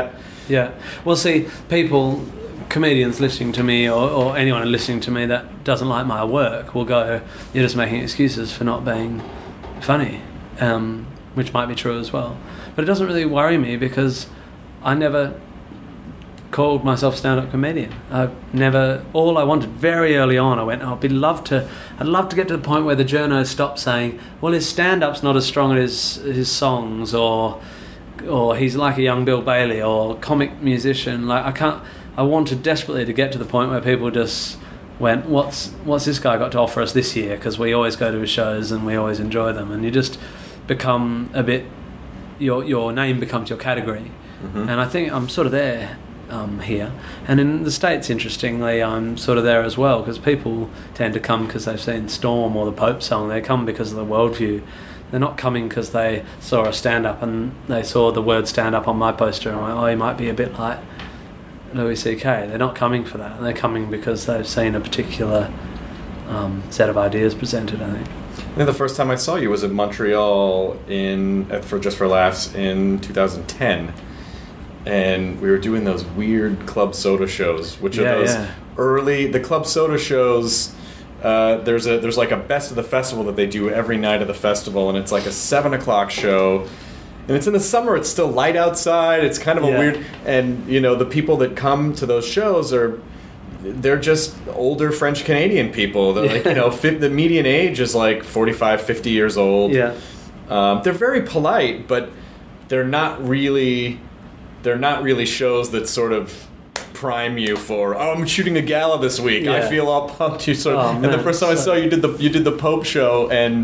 Yeah. Well, see, comedians listening to me or anyone listening to me that doesn't like my work will go, you're just making excuses for not being funny, which might be true as well. But it doesn't really worry me because I never called myself stand-up comedian. All I wanted very early on, I went, I'd love to get to the point where the journos stopped saying, well, his stand-up's not as strong as his songs, or he's like a young Bill Bailey, or comic musician. Like, I wanted desperately to get to the point where people just went, what's this guy got to offer us this year? Because we always go to his shows and we always enjoy them, and you just become a bit, your name becomes your category. Mm-hmm. And I think I'm sort of there here. And in the States, interestingly, I'm sort of there as well, because people tend to come because they've seen Storm or the Pope song. They come because of the worldview. They're not coming because they saw a stand-up and they saw the word stand-up on my poster and went, oh, he might be a bit like Louis C.K. They're not coming for that. They're coming because they've seen a particular set of ideas presented, I think. I think the first time I saw you was at Montreal for Just for Laughs in 2010. And we were doing those weird Club Soda shows, which are those early... The Club Soda shows, there's like a best of the festival that they do every night of the festival, and it's like a 7 o'clock show. And it's in the summer, it's still light outside, it's kind of a weird... And, the people that come to those shows they're just older French-Canadian people. They're like, the median age is like 45, 50 years old. Yeah. They're very polite, but they're not really shows that sort of prime you for, I'm shooting a gala this week. I feel all pumped. And the first time I saw you did the Pope show, and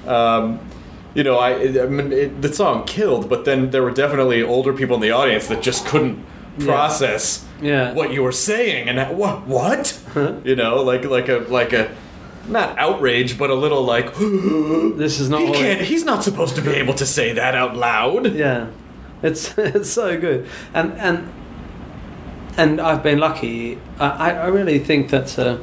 the song killed, but then there were definitely older people in the audience that just couldn't process what you were saying, and what? Huh? Like a not outrage, but a little like, this is not. He's not supposed to be able to say that out loud. Yeah. It's so good, and I've been lucky. I really think that's a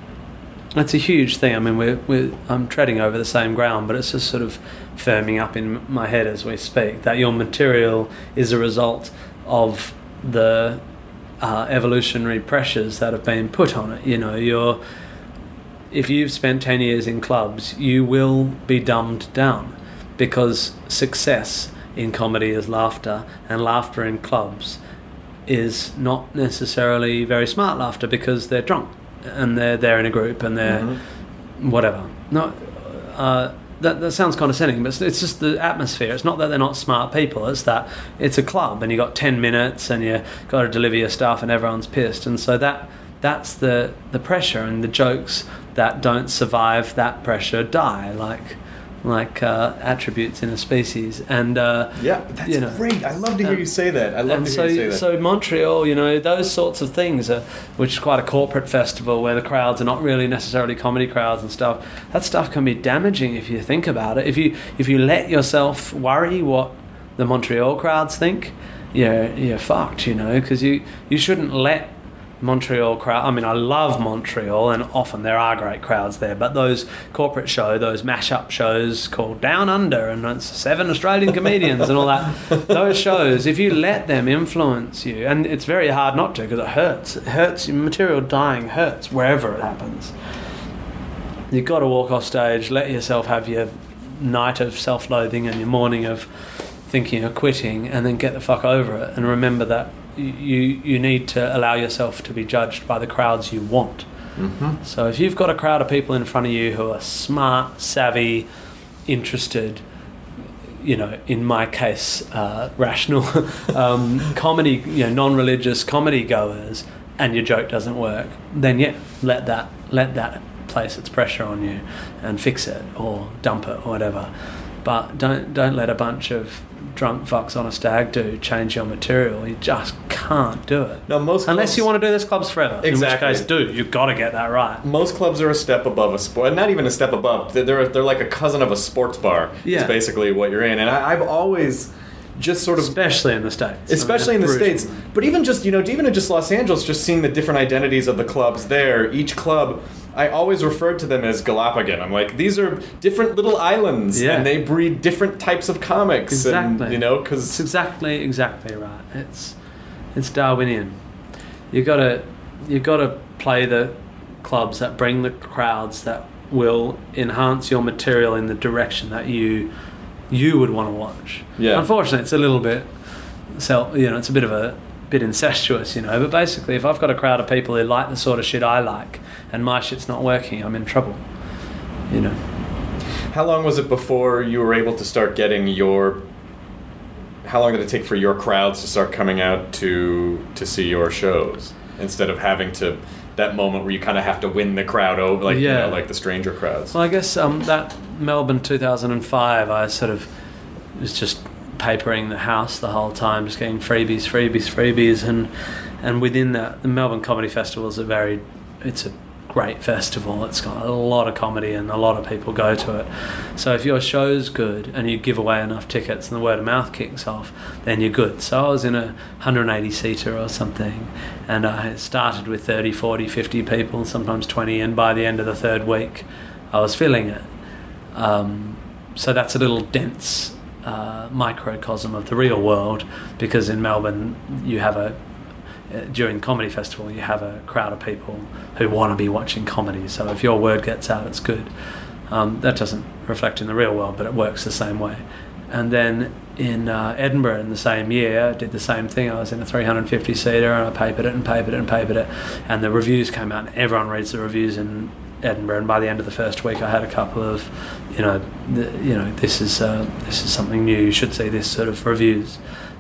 huge thing. I mean, I'm treading over the same ground, but it's just sort of firming up in my head as we speak that your material is a result of the evolutionary pressures that have been put on it. If you've spent 10 years in clubs, you will be dumbed down because success in comedy is laughter, and laughter in clubs is not necessarily very smart laughter because they're drunk and they're in a group and they're whatever. Not that sounds condescending, but it's just the atmosphere. It's not that they're not smart people, it's that it's a club and you got 10 minutes and you got to deliver your stuff and everyone's pissed, and so that's the pressure, and the jokes that don't survive that pressure die like attributes in a species. And that's great. I love to hear you say that. So Montreal, those sorts of things, which is quite a corporate festival where the crowds are not really necessarily comedy crowds and stuff. That stuff can be damaging if you think about it. If you let yourself worry what the Montreal crowds think, you're fucked. Because you shouldn't let Montreal crowd. I mean, I love Montreal, and often there are great crowds there. But those corporate those mashup shows called Down Under, and it's 7 Australian comedians and all that. Those shows, if you let them influence you, and it's very hard not to because it hurts. It hurts. Material dying hurts wherever it happens. You've got to walk off stage, let yourself have your night of self-loathing and your morning of thinking of quitting, and then get the fuck over it and remember that you need to allow yourself to be judged by the crowds you want. Mm-hmm. So if you've got a crowd of people in front of you who are smart, savvy, interested, in my case, rational comedy, non-religious comedy goers, and your joke doesn't work, then let that place its pressure on you and fix it or dump it or whatever. But don't let a bunch of drunk fucks on a stag do change your material. You just can't do it. No, unless you want to do this clubs forever. Exactly. In which case, you've got to get that right. Most clubs are a step above a sport, not even a step above. They're like a cousin of a sports bar. Yeah. Is basically what you're in. And I've always just sort of, especially in the States. Especially in the States, but even just even in just Los Angeles, just seeing the different identities of the clubs there. Each club, I always referred to them as Galapagos. I'm like, these are different little islands, and they breed different types of comics. Exactly. And, because it's exactly right. It's Darwinian. You got to play the clubs that bring the crowds that will enhance your material in the direction that you would want to watch. Yeah. Unfortunately, it's a little bit it's a bit incestuous, but basically if I've got a crowd of people who like the sort of shit I like and my shit's not working, I'm in trouble. How long was it before you were able to start getting how long did it take for your crowds to start coming out to see your shows instead of having to that moment where you kind of have to win the crowd over, like the stranger crowds? Well, I guess that Melbourne 2005, I sort of was just papering the house the whole time, just getting freebies, and within that, the Melbourne Comedy Festival is it's a great festival. It's got a lot of comedy and a lot of people go to it. So if your show's good and you give away enough tickets and the word of mouth kicks off, then you're good. So I was in a 180-seater or something, and I started with 30, 40, 50 people, sometimes 20, and by the end of the third week I was filling it. So that's a little dense microcosm of the real world, because in Melbourne you have during Comedy Festival you have a crowd of people who want to be watching comedy, so if your word gets out, it's good. That doesn't reflect in the real world, but it works the same way. And then in Edinburgh in the same year, I did the same thing. I was in a 350-seater and I papered it, and the reviews came out, and everyone reads the reviews in Edinburgh, and by the end of the first week I had a couple of this is something new, you should see this sort of reviews,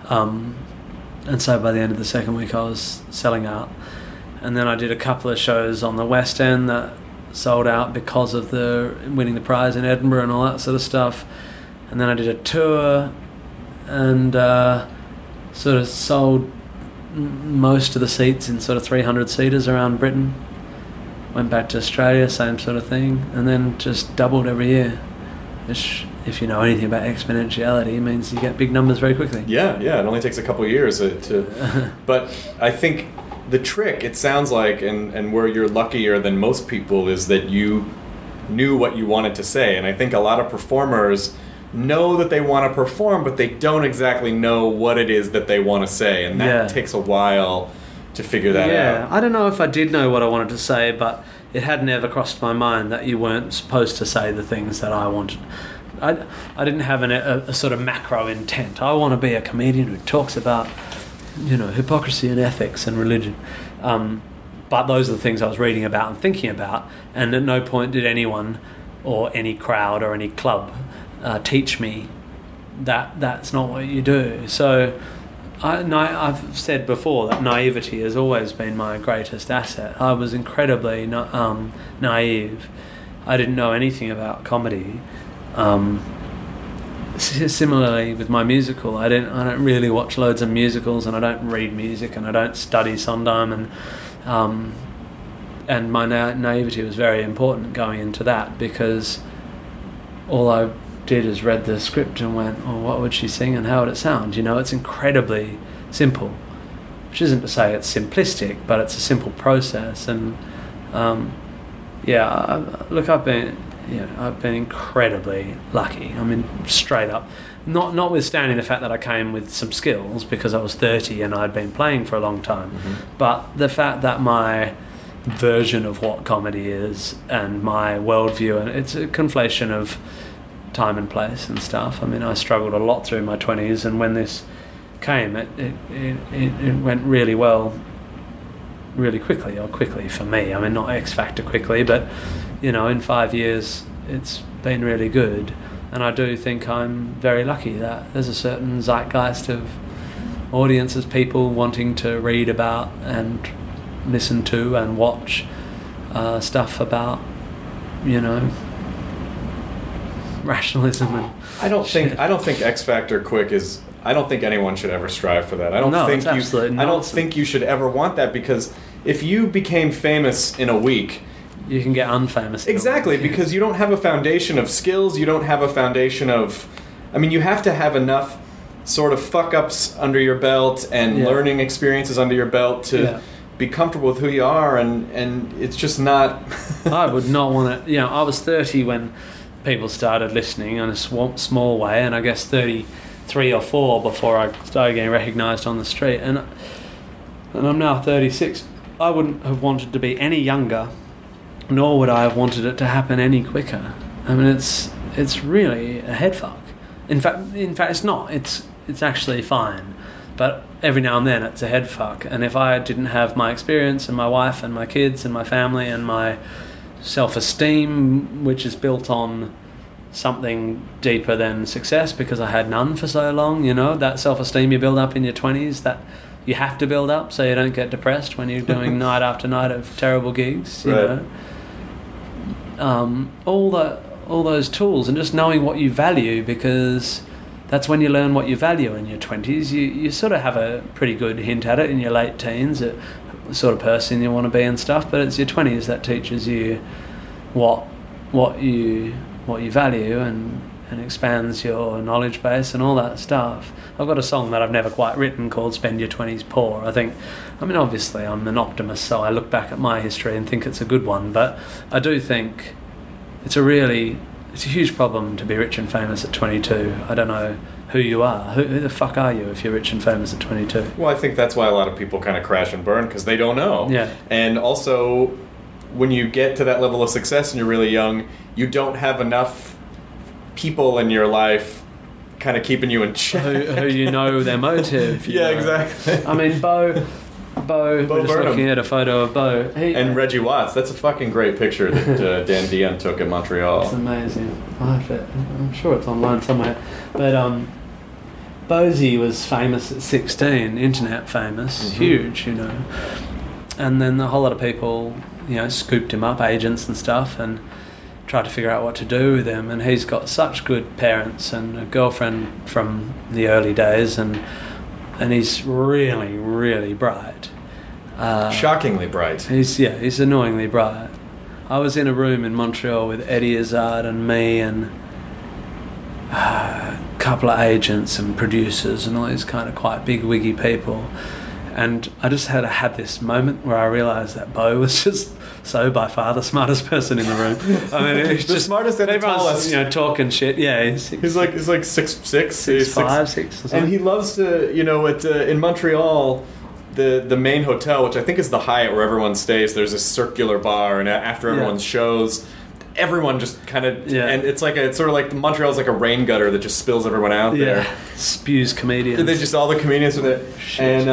and so by the end of the second week I was selling out. And then I did a couple of shows on the West End that sold out because of the winning the prize in Edinburgh and all that sort of stuff. And then I did a tour and sort of sold most of the seats in sort of 300-seaters around Britain. Went back to Australia, same sort of thing, and then just doubled every year. Which, if you know anything about exponentiality, it means you get big numbers very quickly. Yeah, it only takes a couple of years to... But I think the trick, it sounds like, and where you're luckier than most people, is that you knew what you wanted to say. And I think a lot of performers know that they want to perform, but they don't exactly know what it is that they want to say. And that takes a while to figure that out. Yeah, I don't know if I did know what I wanted to say, but it had never crossed my mind that you weren't supposed to say the things that I wanted. I didn't have a sort of macro intent. I want to be a comedian who talks about, hypocrisy and ethics and religion. But those are the things I was reading about and thinking about, and at no point did anyone or any crowd or any club teach me that that's not what you do. So I've said before that naivety has always been my greatest asset. I was incredibly naive. I didn't know anything about comedy. Similarly with my musical, I don't really watch loads of musicals, and I don't read music, and I don't study Sondheim, and my naivety was very important going into that, because all I did is read the script and went, oh, what would she sing and how would it sound? It's incredibly simple, which isn't to say it's simplistic, but it's a simple process. And I've been incredibly lucky. I mean, straight up, notwithstanding the fact that I came with some skills because I was 30 and I'd been playing for a long time, but the fact that my version of what comedy is and my worldview, and it's a conflation of time and place and stuff. I mean, I struggled a lot through my 20s, and when this came, it went really well, really quickly, or quickly for me. I mean, not X Factor quickly, but in 5 years it's been really good. And I do think I'm very lucky that there's a certain zeitgeist of audiences, people wanting to read about and listen to and watch stuff about rationalism. And I don't think X Factor quick is. I don't think anyone should ever strive for that. I don't think you should ever want that, because if you became famous in a week, you can get unfamous. Exactly, because you don't have a foundation of skills. You don't have a foundation of. I mean, you have to have enough sort of fuck ups under your belt and learning experiences under your belt to be comfortable with who you are, and it's just not. I would not want to. I was 30 when people started listening in a small way, and I guess 33 or 4 before I started getting recognised on the street. And and I'm now 36. I wouldn't have wanted to be any younger, nor would I have wanted it to happen any quicker. I mean, it's really a head fuck. In fact, it's not. It's actually fine, but every now and then it's a head fuck. And if I didn't have my experience and my wife and my kids and my family and my self-esteem, which is built on something deeper than success, because I had none for so long, that self-esteem you build up in your 20s, that you have to build up so you don't get depressed when you're doing night after night of terrible gigs, right. All those tools, and just knowing what you value, because that's when you learn what you value in your 20s. You sort of have a pretty good hint at it in your late teens, the sort of person you want to be and stuff, but it's your 20s that teaches you what you value and expands your knowledge base and all that stuff. I've got a song that I've never quite written called Spend Your 20s Poor. Obviously I'm an optimist, so I look back at my history and think it's a good one, but I do think it's a huge problem to be rich and famous at 22. I don't know who you are. Who the fuck are you if you're rich and famous at 22? Well, I think that's why a lot of people kind of crash and burn, because they don't know. Yeah. And also, when you get to that level of success and you're really young, you don't have enough people in your life kind of keeping you in check. Who their motive. Yeah, exactly. I mean, Bo, we're just Burnham. looking at a photo of Bo. And Reggie Watts. That's a fucking great picture that Dan Dion took in Montreal. It's amazing. I have it. I'm sure it's online somewhere. But Bosie was famous at 16, internet famous, huge, And then a whole lot of people, scooped him up, agents and stuff, and tried to figure out what to do with him. And he's got such good parents and a girlfriend from the early days, and he's really, really bright. Shockingly bright. He's annoyingly bright. I was in a room in Montreal with Eddie Izzard and me and a couple of agents and producers and all these kind of quite big wiggy people, and I just had this moment where I realised that Bo was just so by far the smartest person in the room. I mean, he's the just smartest and the tallest. Talking shit. Yeah, he's like 6'6", 6'5", or something. and he loves to in Montreal. The main hotel, which I think is the Hyatt where everyone stays, there's a circular bar, and after everyone's shows, everyone just kind of and it's sort of like Montreal's like a rain gutter that just spills everyone out there. Spews comedians. They just all the comedians with it. Shit.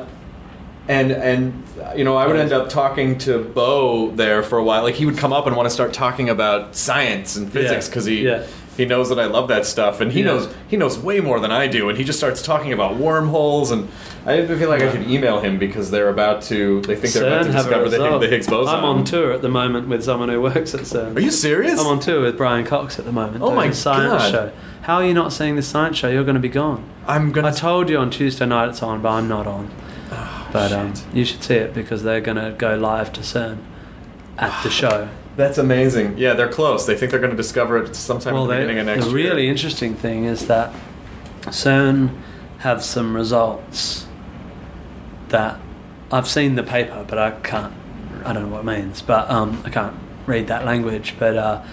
And I would end up talking to Bo there for a while. Like, he would come up and want to start talking about science and physics because he knows that I love that stuff, and he knows way more than I do, and he just starts talking about wormholes, and I feel like I should email him because they're about to discover the Higgs boson. I'm on tour at the moment with someone who works at CERN. Are you serious? I'm on tour with Brian Cox at the moment. Oh my science God. show. How are you not seeing this science show? You're going to be gone. I told you on Tuesday night it's on, but I'm not on. But you should see it because they're going to go live to CERN at the show. That's amazing. Yeah, they're close. They think they're going to discover it sometime at the beginning of next year. The really interesting thing is that CERN have some results that I've seen the paper, but I don't know what it means, but I can't read that language. But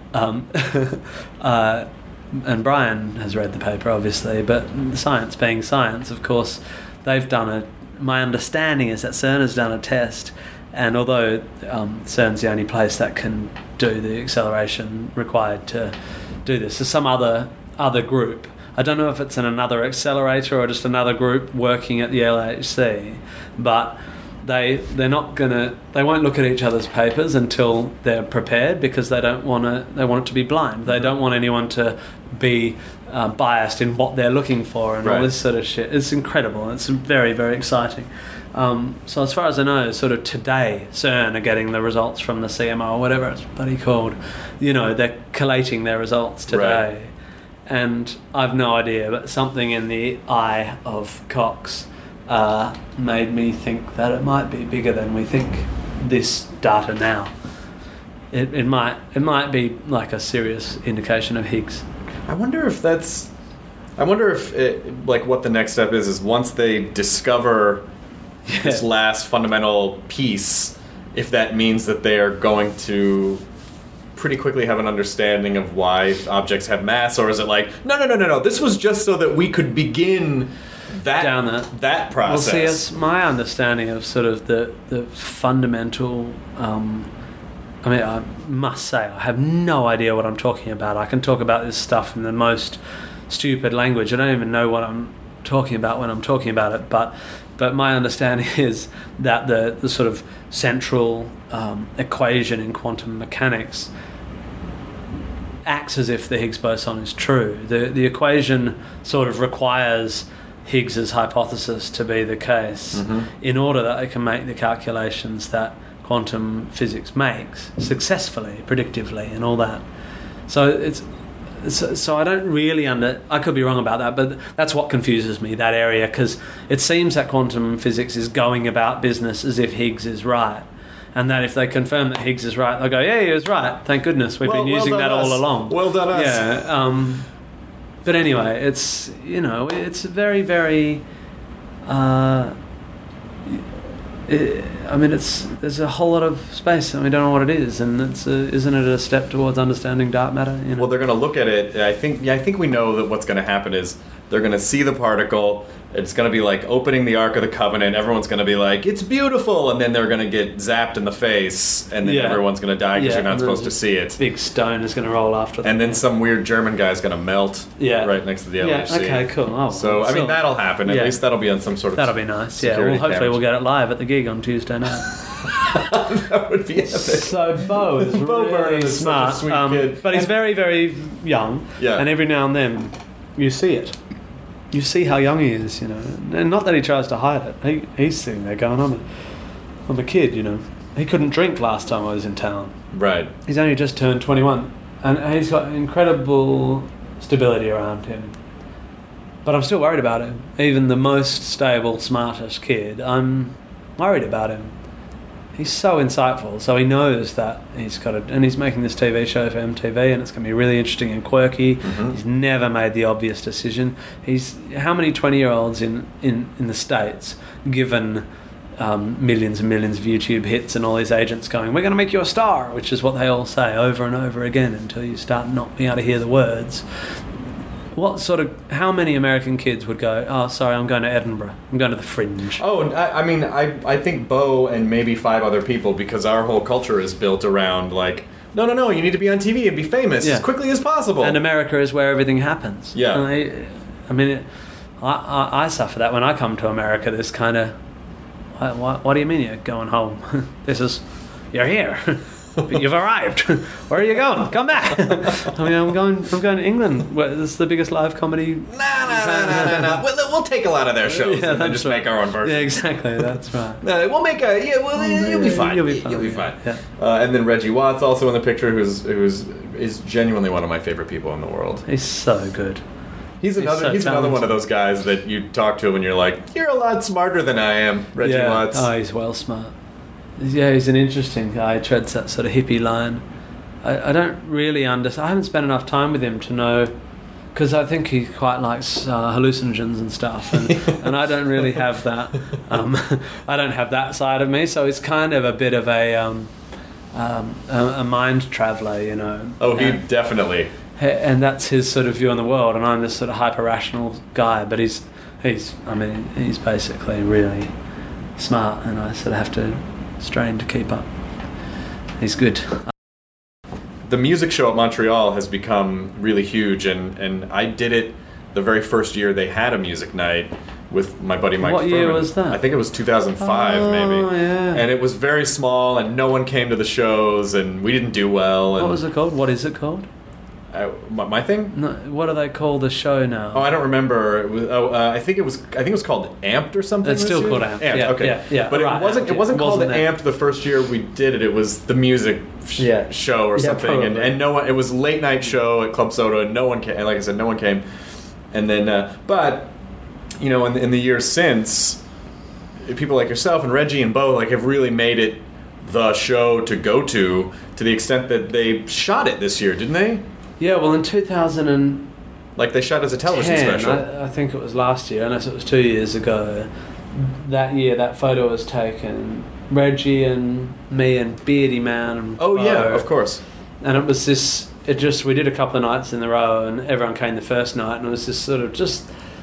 and Brian has read the paper, obviously, but science being science, of course, they've done my understanding is that CERN has done a test. And although CERN's the only place that can do the acceleration required to do this, there's some other group. I don't know if it's in another accelerator or just another group working at the LHC, but they won't look at each other's papers until they're prepared because they want it to be blind. They don't want anyone to be biased in what they're looking for and all this sort of shit. It's incredible. It's very, very exciting. So as far as I know, sort of today, CERN are getting the results from the CMO or whatever it's bloody called. They're collating their results today. Right. And I've no idea, but something in the eye of Cox made me think that it might be bigger than we think, this data now. It might be like a serious indication of Higgs. I wonder if what the next step is once they discover this last fundamental piece, if that means that they are going to pretty quickly have an understanding of why objects have mass, or is it like, no, this was just so that we could begin down that process. Well, see, it's my understanding of sort of the fundamental. I mean, I must say, I have no idea what I'm talking about. I can talk about this stuff in the most stupid language. I don't even know what I'm talking about when I'm talking about it. But my understanding is that the sort of central equation in quantum mechanics acts as if the Higgs boson is true. The equation sort of requires Higgs's hypothesis to be the case in order that it can make the calculations that quantum physics makes successfully, predictively, and all that. So I don't really I could be wrong about that, but that's what confuses me, that area, because it seems that quantum physics is going about business as if Higgs is right, and that if they confirm that Higgs is right, they'll go, yeah, he was right, thank goodness, we've been using that all along. Well done us. Yeah. But anyway, it's, it's very, very... there's a whole lot of space and we don't know what it is, and isn't it a step towards understanding dark matter? Well, they're going to look at it. I think we know that what's going to happen is they're going to see the particle. It's going to be like opening the Ark of the Covenant. Everyone's going to be like, it's beautiful, and then they're going to get zapped in the face, and then everyone's going to die because you're not supposed to see it. Big stone is going to roll after them. And then some weird German guy's going to melt right next to the LHC. Okay, cool. Oh, so, I mean, that'll happen. At least that'll be on some sort of that'll be nice. Yeah, well, hopefully we'll get it live at the gig on Tuesday night. That would be epic. So Bo is really smart, such a sweet kid. But he's very, very young. Yeah. And every now and then you see it. You see how young he is, and not that he tries to hide it. He's sitting there going, I'm a kid, He couldn't drink last time I was in town. Right. He's only just turned 21, and he's got incredible stability around him. But I'm still worried about him. Even the most stable, smartest kid, I'm worried about him. He's so insightful, so he knows that he's got it, and he's making this TV show for MTV, and it's going to be really interesting and quirky. He's never made the obvious decision. How many 20-year-olds in the States, given millions and millions of YouTube hits and all these agents going, we're going to make you a star, which is what they all say over and over again until you start not being able to hear the words. How many American kids would go, oh, sorry, I'm going to Edinburgh. I'm going to the Fringe. Oh, I think Bo and maybe 5 other people, because our whole culture is built around, like, no, you need to be on TV and be famous as quickly as possible. And America is where everything happens. Yeah. I suffer that when I come to America, this kind of, what do you mean you're going home? You're here. You've arrived. Where are you going? Come back. I'm going to England. This is the biggest live comedy. No. We'll take a lot of their shows and just make our own version. Yeah, exactly. That's right. We'll make you'll be fine. You'll be fine. Yeah. And then Reggie Watts also in the picture, who's is genuinely one of my favorite people in the world. He's so good. He's another one of those guys that you talk to and you're like, you're a lot smarter than I am, Reggie Watts. Oh, he's well smart. Yeah, he's an interesting guy. He treads that sort of hippie line. I don't really understand. I haven't spent enough time with him to know, because I think he quite likes hallucinogens and stuff, and I don't really have that. I don't have that side of me, so he's kind of a bit of a mind traveller, Oh, he definitely. And that's his sort of view on the world, and I'm this sort of hyper-rational guy, but he's basically really smart, and I sort of have to strain to keep up. He's good. The music show at Montreal has become really huge, and I did it the very first year they had a music night with my buddy Mike Furman. What year was that? I think it was 2005, maybe. Yeah. And it was very small, and no one came to the shows, and we didn't do well. And what was it called? What is it called? My thing? No, what do they call the show now? Oh, I don't remember. It was, I think it was called Amped or something. It's still called Amped. Amped, okay. Yeah. But it wasn't called Amped the first year we did it. It was the music show or something. And no one. It was a late night show at Club Soda, and no one came. And like I said, no one came. And then, but in the years since, people like yourself and Reggie and Bo have really made it the show to go to the extent that they shot it this year, didn't they? Yeah, well, in 2000 they shot as a television special. I think it was last year, unless it was 2 years ago. That year, that photo was taken. Reggie and me and Beardy Man and Bo. Yeah, of course. And it was we did a couple of nights in a row, and everyone came the first night, and it was this sort of just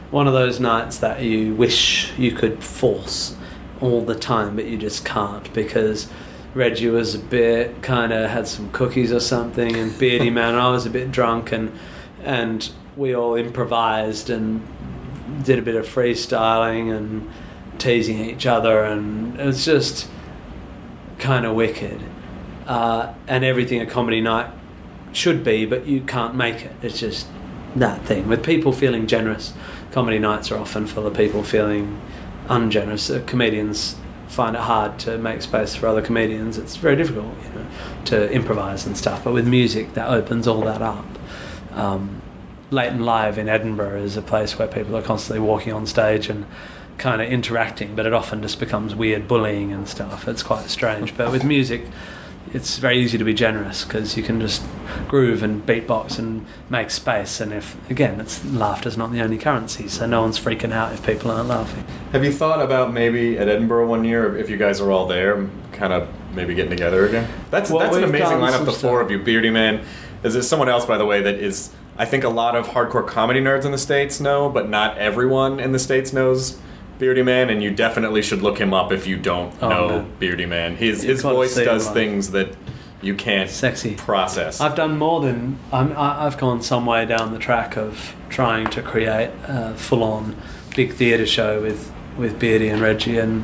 one of those nights that you wish you could force all the time, but you just can't, because Reggie was a bit kind of had some cookies or something, and Beardy Man and I was a bit drunk, and we all improvised and did a bit of freestyling and teasing each other, and it was just kind of wicked, and everything a comedy night should be, but you can't make it. It's just that thing with people feeling generous. Comedy nights are often full of people feeling ungenerous. Comedians find it hard to make space for other comedians. It's very difficult, to improvise and stuff, but with music that opens all that up. Leighton Live in Edinburgh is a place where people are constantly walking on stage and kind of interacting, but it often just becomes weird bullying and stuff. It's quite strange. But with music, it's very easy to be generous because you can just groove and beatbox and make space. And laughter's not the only currency, so no one's freaking out if people aren't laughing. Have you thought about maybe at Edinburgh one year, if you guys are all there, kind of maybe getting together again? That's an amazing lineup, the four of you. Beardy Man. There's someone else, by the way, that is, I think a lot of hardcore comedy nerds in the States know, but not everyone in the States knows Beardy Man, and you definitely should look him up if you don't know Beardy Man. His voice does things that you can't process. I've done more than... I've gone some way down the track of trying to create a full-on big theatre show with Beardy and Reggie and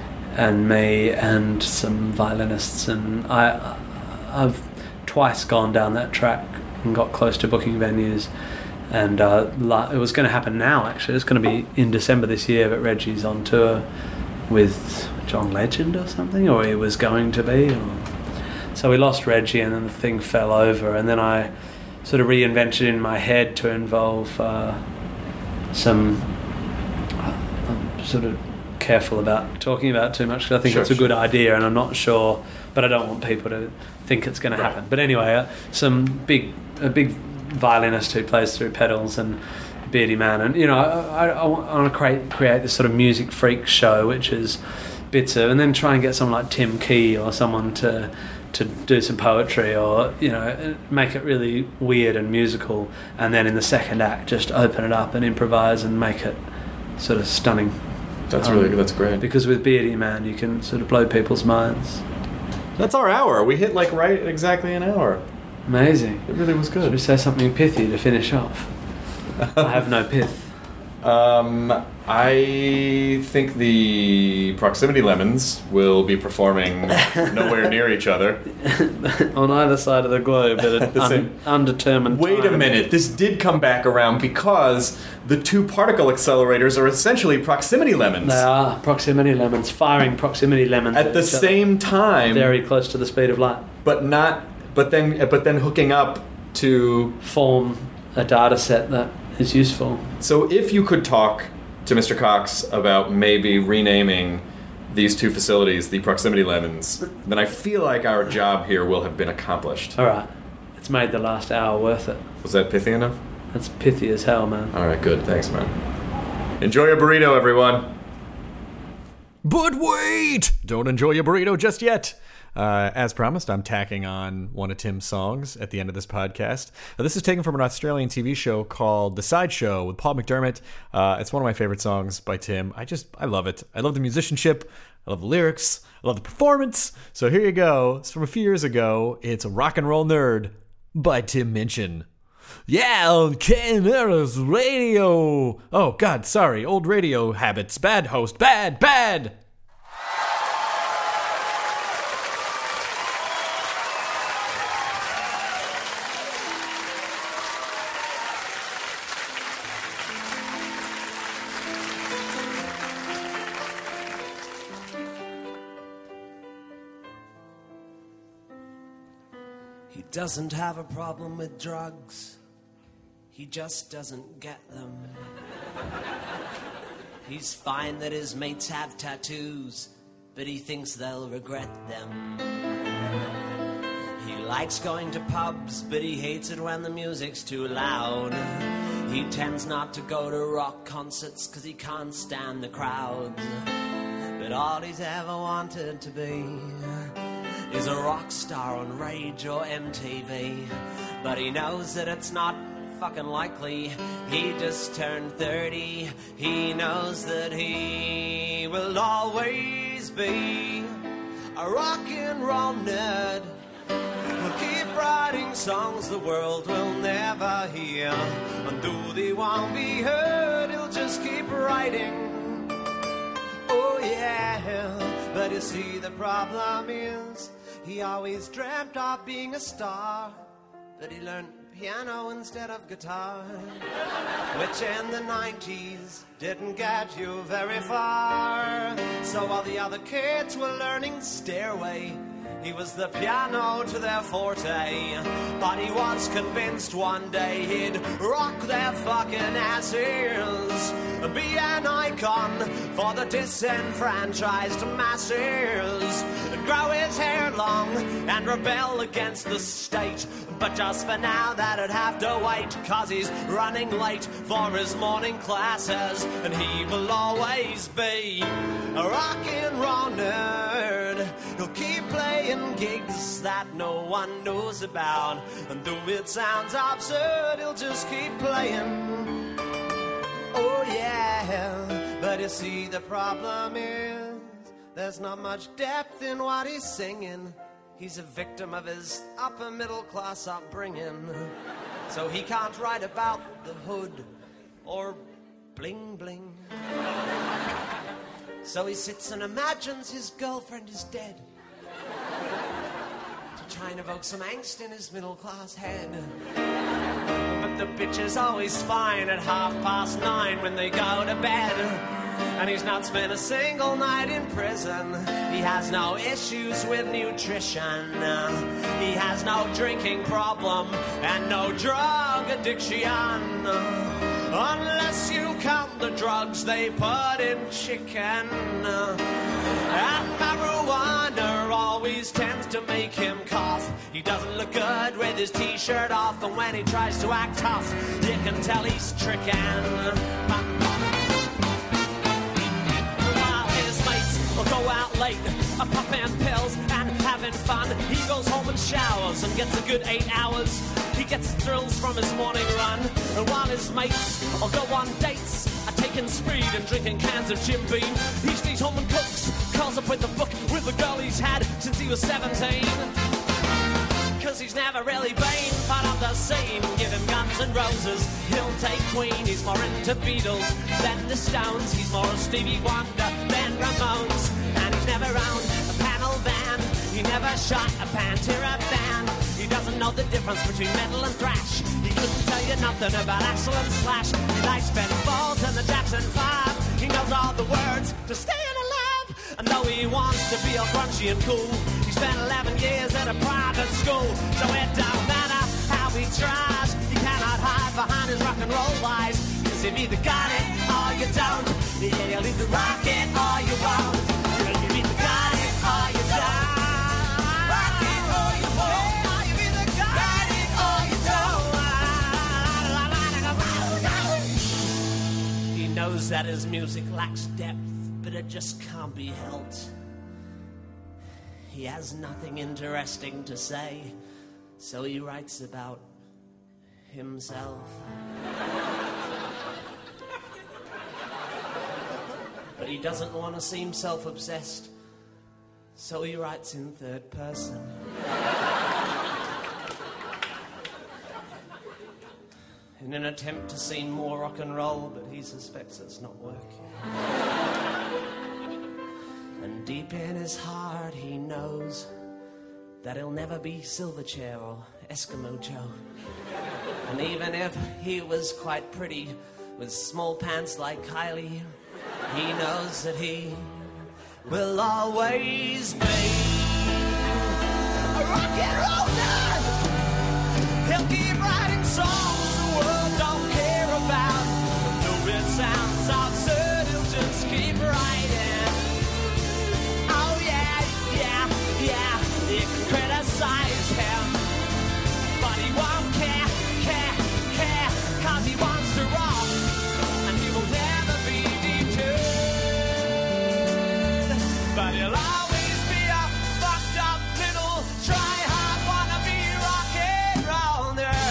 me and some violinists, and I've twice gone down that track and got close to booking venues. And it was going to happen now, actually. It's going to be in December this year, but Reggie's on tour with John Legend or something, or he was going to be. So we lost Reggie, and then the thing fell over, and then I sort of reinvented in my head to involve some... I'm sort of careful about talking about too much, because I think it's a good idea, and I'm not sure, but I don't want people to think it's going to happen. But anyway, a big violinist who plays through pedals and Beardy Man, and I want to create this sort of music freak show, which is bits of, and then try and get someone like Tim Key or someone to do some poetry, or make it really weird and musical, and then in the second act just open it up and improvise and make it sort of stunning. That's really good. That's great, because with Beardy Man you can sort of blow people's minds. That's our hour. We hit right exactly an hour. Amazing. It really was good. Should we say something pithy to finish off? I have no pith. I think the Proximity Lemons will be performing nowhere near each other. On either side of the globe at an undetermined time. Wait a minute, this did come back around because the two particle accelerators are essentially Proximity Lemons. They are Proximity Lemons, firing Proximity Lemons at the same time. Very close to the speed of light. But then hooking up to form a data set that is useful. So if you could talk to Mr. Cox about maybe renaming these two facilities the Proximity Lemons, then I feel like our job here will have been accomplished. All right. It's made the last hour worth it. Was that pithy enough? That's pithy as hell, man. All right, good. Thanks, man. Enjoy your burrito, everyone. But wait! Don't enjoy your burrito just yet. As promised, I'm tacking on one of Tim's songs at the end of this podcast. This is taken from an Australian TV show called The Sideshow with Paul McDermott. It's one of my favorite songs by Tim. I love it. I love the musicianship. I love the lyrics. I love the performance. So here you go. It's from a few years ago. It's Rock and Roll Nerd by Tim Minchin. Yeah, on KNRS Radio. Oh, God, sorry. Old radio habits. Bad host. Bad. He doesn't have a problem with drugs. He just doesn't get them. He's fine that his mates have tattoos, but he thinks they'll regret them. He likes going to pubs, but he hates it when the music's too loud. He tends not to go to rock concerts, 'cause he can't stand the crowds. But all he's ever wanted to be is a rock star on Rage or MTV. But he knows that it's not fucking likely. He just turned 30. He knows that he will always be a rock and roll nerd. He'll keep writing songs the world will never hear, and though they won't be heard, he'll just keep writing. Oh yeah, but you see the problem is he always dreamt of being a star, but he learned piano instead of guitar, which in the 90s didn't get you very far. So while the other kids were learning Stairway, he was the piano to their forte. But he was convinced one day he'd rock their fucking asses, be an icon for the disenfranchised masses, and grow his hair long and rebel against the state. But just for now that'd have to wait, 'cause he's running late for his morning classes, and he will always be a rock and roll nerd. He'll keep playing gigs that no one knows about, and though it sounds absurd, he'll just keep playing. Oh yeah, but you see the problem is there's not much depth in what he's singing. He's a victim of his upper middle class upbringing, so he can't write about the hood or bling bling. So he sits and imagines his girlfriend is dead, to try and evoke some angst in his middle class head. But the bitch is always fine at 9:30 when they go to bed, and he's not spent a single night in prison. He has no issues with nutrition. He has no drinking problem and no drug addiction, unless you count the drugs they put in chicken. And marijuana always tends to make him cough. He doesn't look good with his t-shirt off, and when he tries to act tough, you can tell he's tricking. Will go out late, popping pills and having fun. He goes home and showers and gets a good 8 hours. He gets his thrills from his morning run, and while his mates will go on dates, taking speed and drinking cans of Jim Beam, he stays home and cooks, curls up with a book with the girl he's had since he was 17. 'Cause he's never really been part of the scene. Give him Guns N' Roses, he'll take Queen. He's more into Beatles than the Stones. He's more Stevie Wonder than Ramones. And he's never owned a panel van. He never shot a Pantera band. He doesn't know the difference between metal and thrash. He couldn't tell you nothing about Axl and Slash. He likes Ben Folds and the Jackson 5. He knows all the words to Staying Alive. And though he wants to be all crunchy and cool, he spent 11 years at a private school. So it don't matter how he tries, he cannot hide behind his rock and roll lies. 'Cause you've either got it or you don't. Yeah, you'll either rock it or you won't. You've either got it or you don't. Rock it or you won't. You've either got it or you don't. He knows that his music lacks depth, but it just can't be helped. He has nothing interesting to say, so he writes about himself. But he doesn't want to seem self-obsessed, so he writes in third person. In an attempt to seem more rock and roll, but he suspects it's not working. And deep in his heart he knows that he'll never be Silverchair or Eskimo Joe. And even if he was quite pretty with small pants like Kylie, he knows that he will always be a rock and roll nerd. He'll keep writing songs the world don't care about. Though it sounds absurd, he'll just keep writing. Oh yeah, yeah, yeah. You can criticize him, but he won't care, 'cause he wants to rock, and he will never be deterred. But he'll always be a fucked up little try-hard wannabe rock and roll nerd.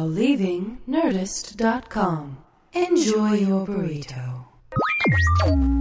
now leaving Nerdist.com. Enjoy your burrito.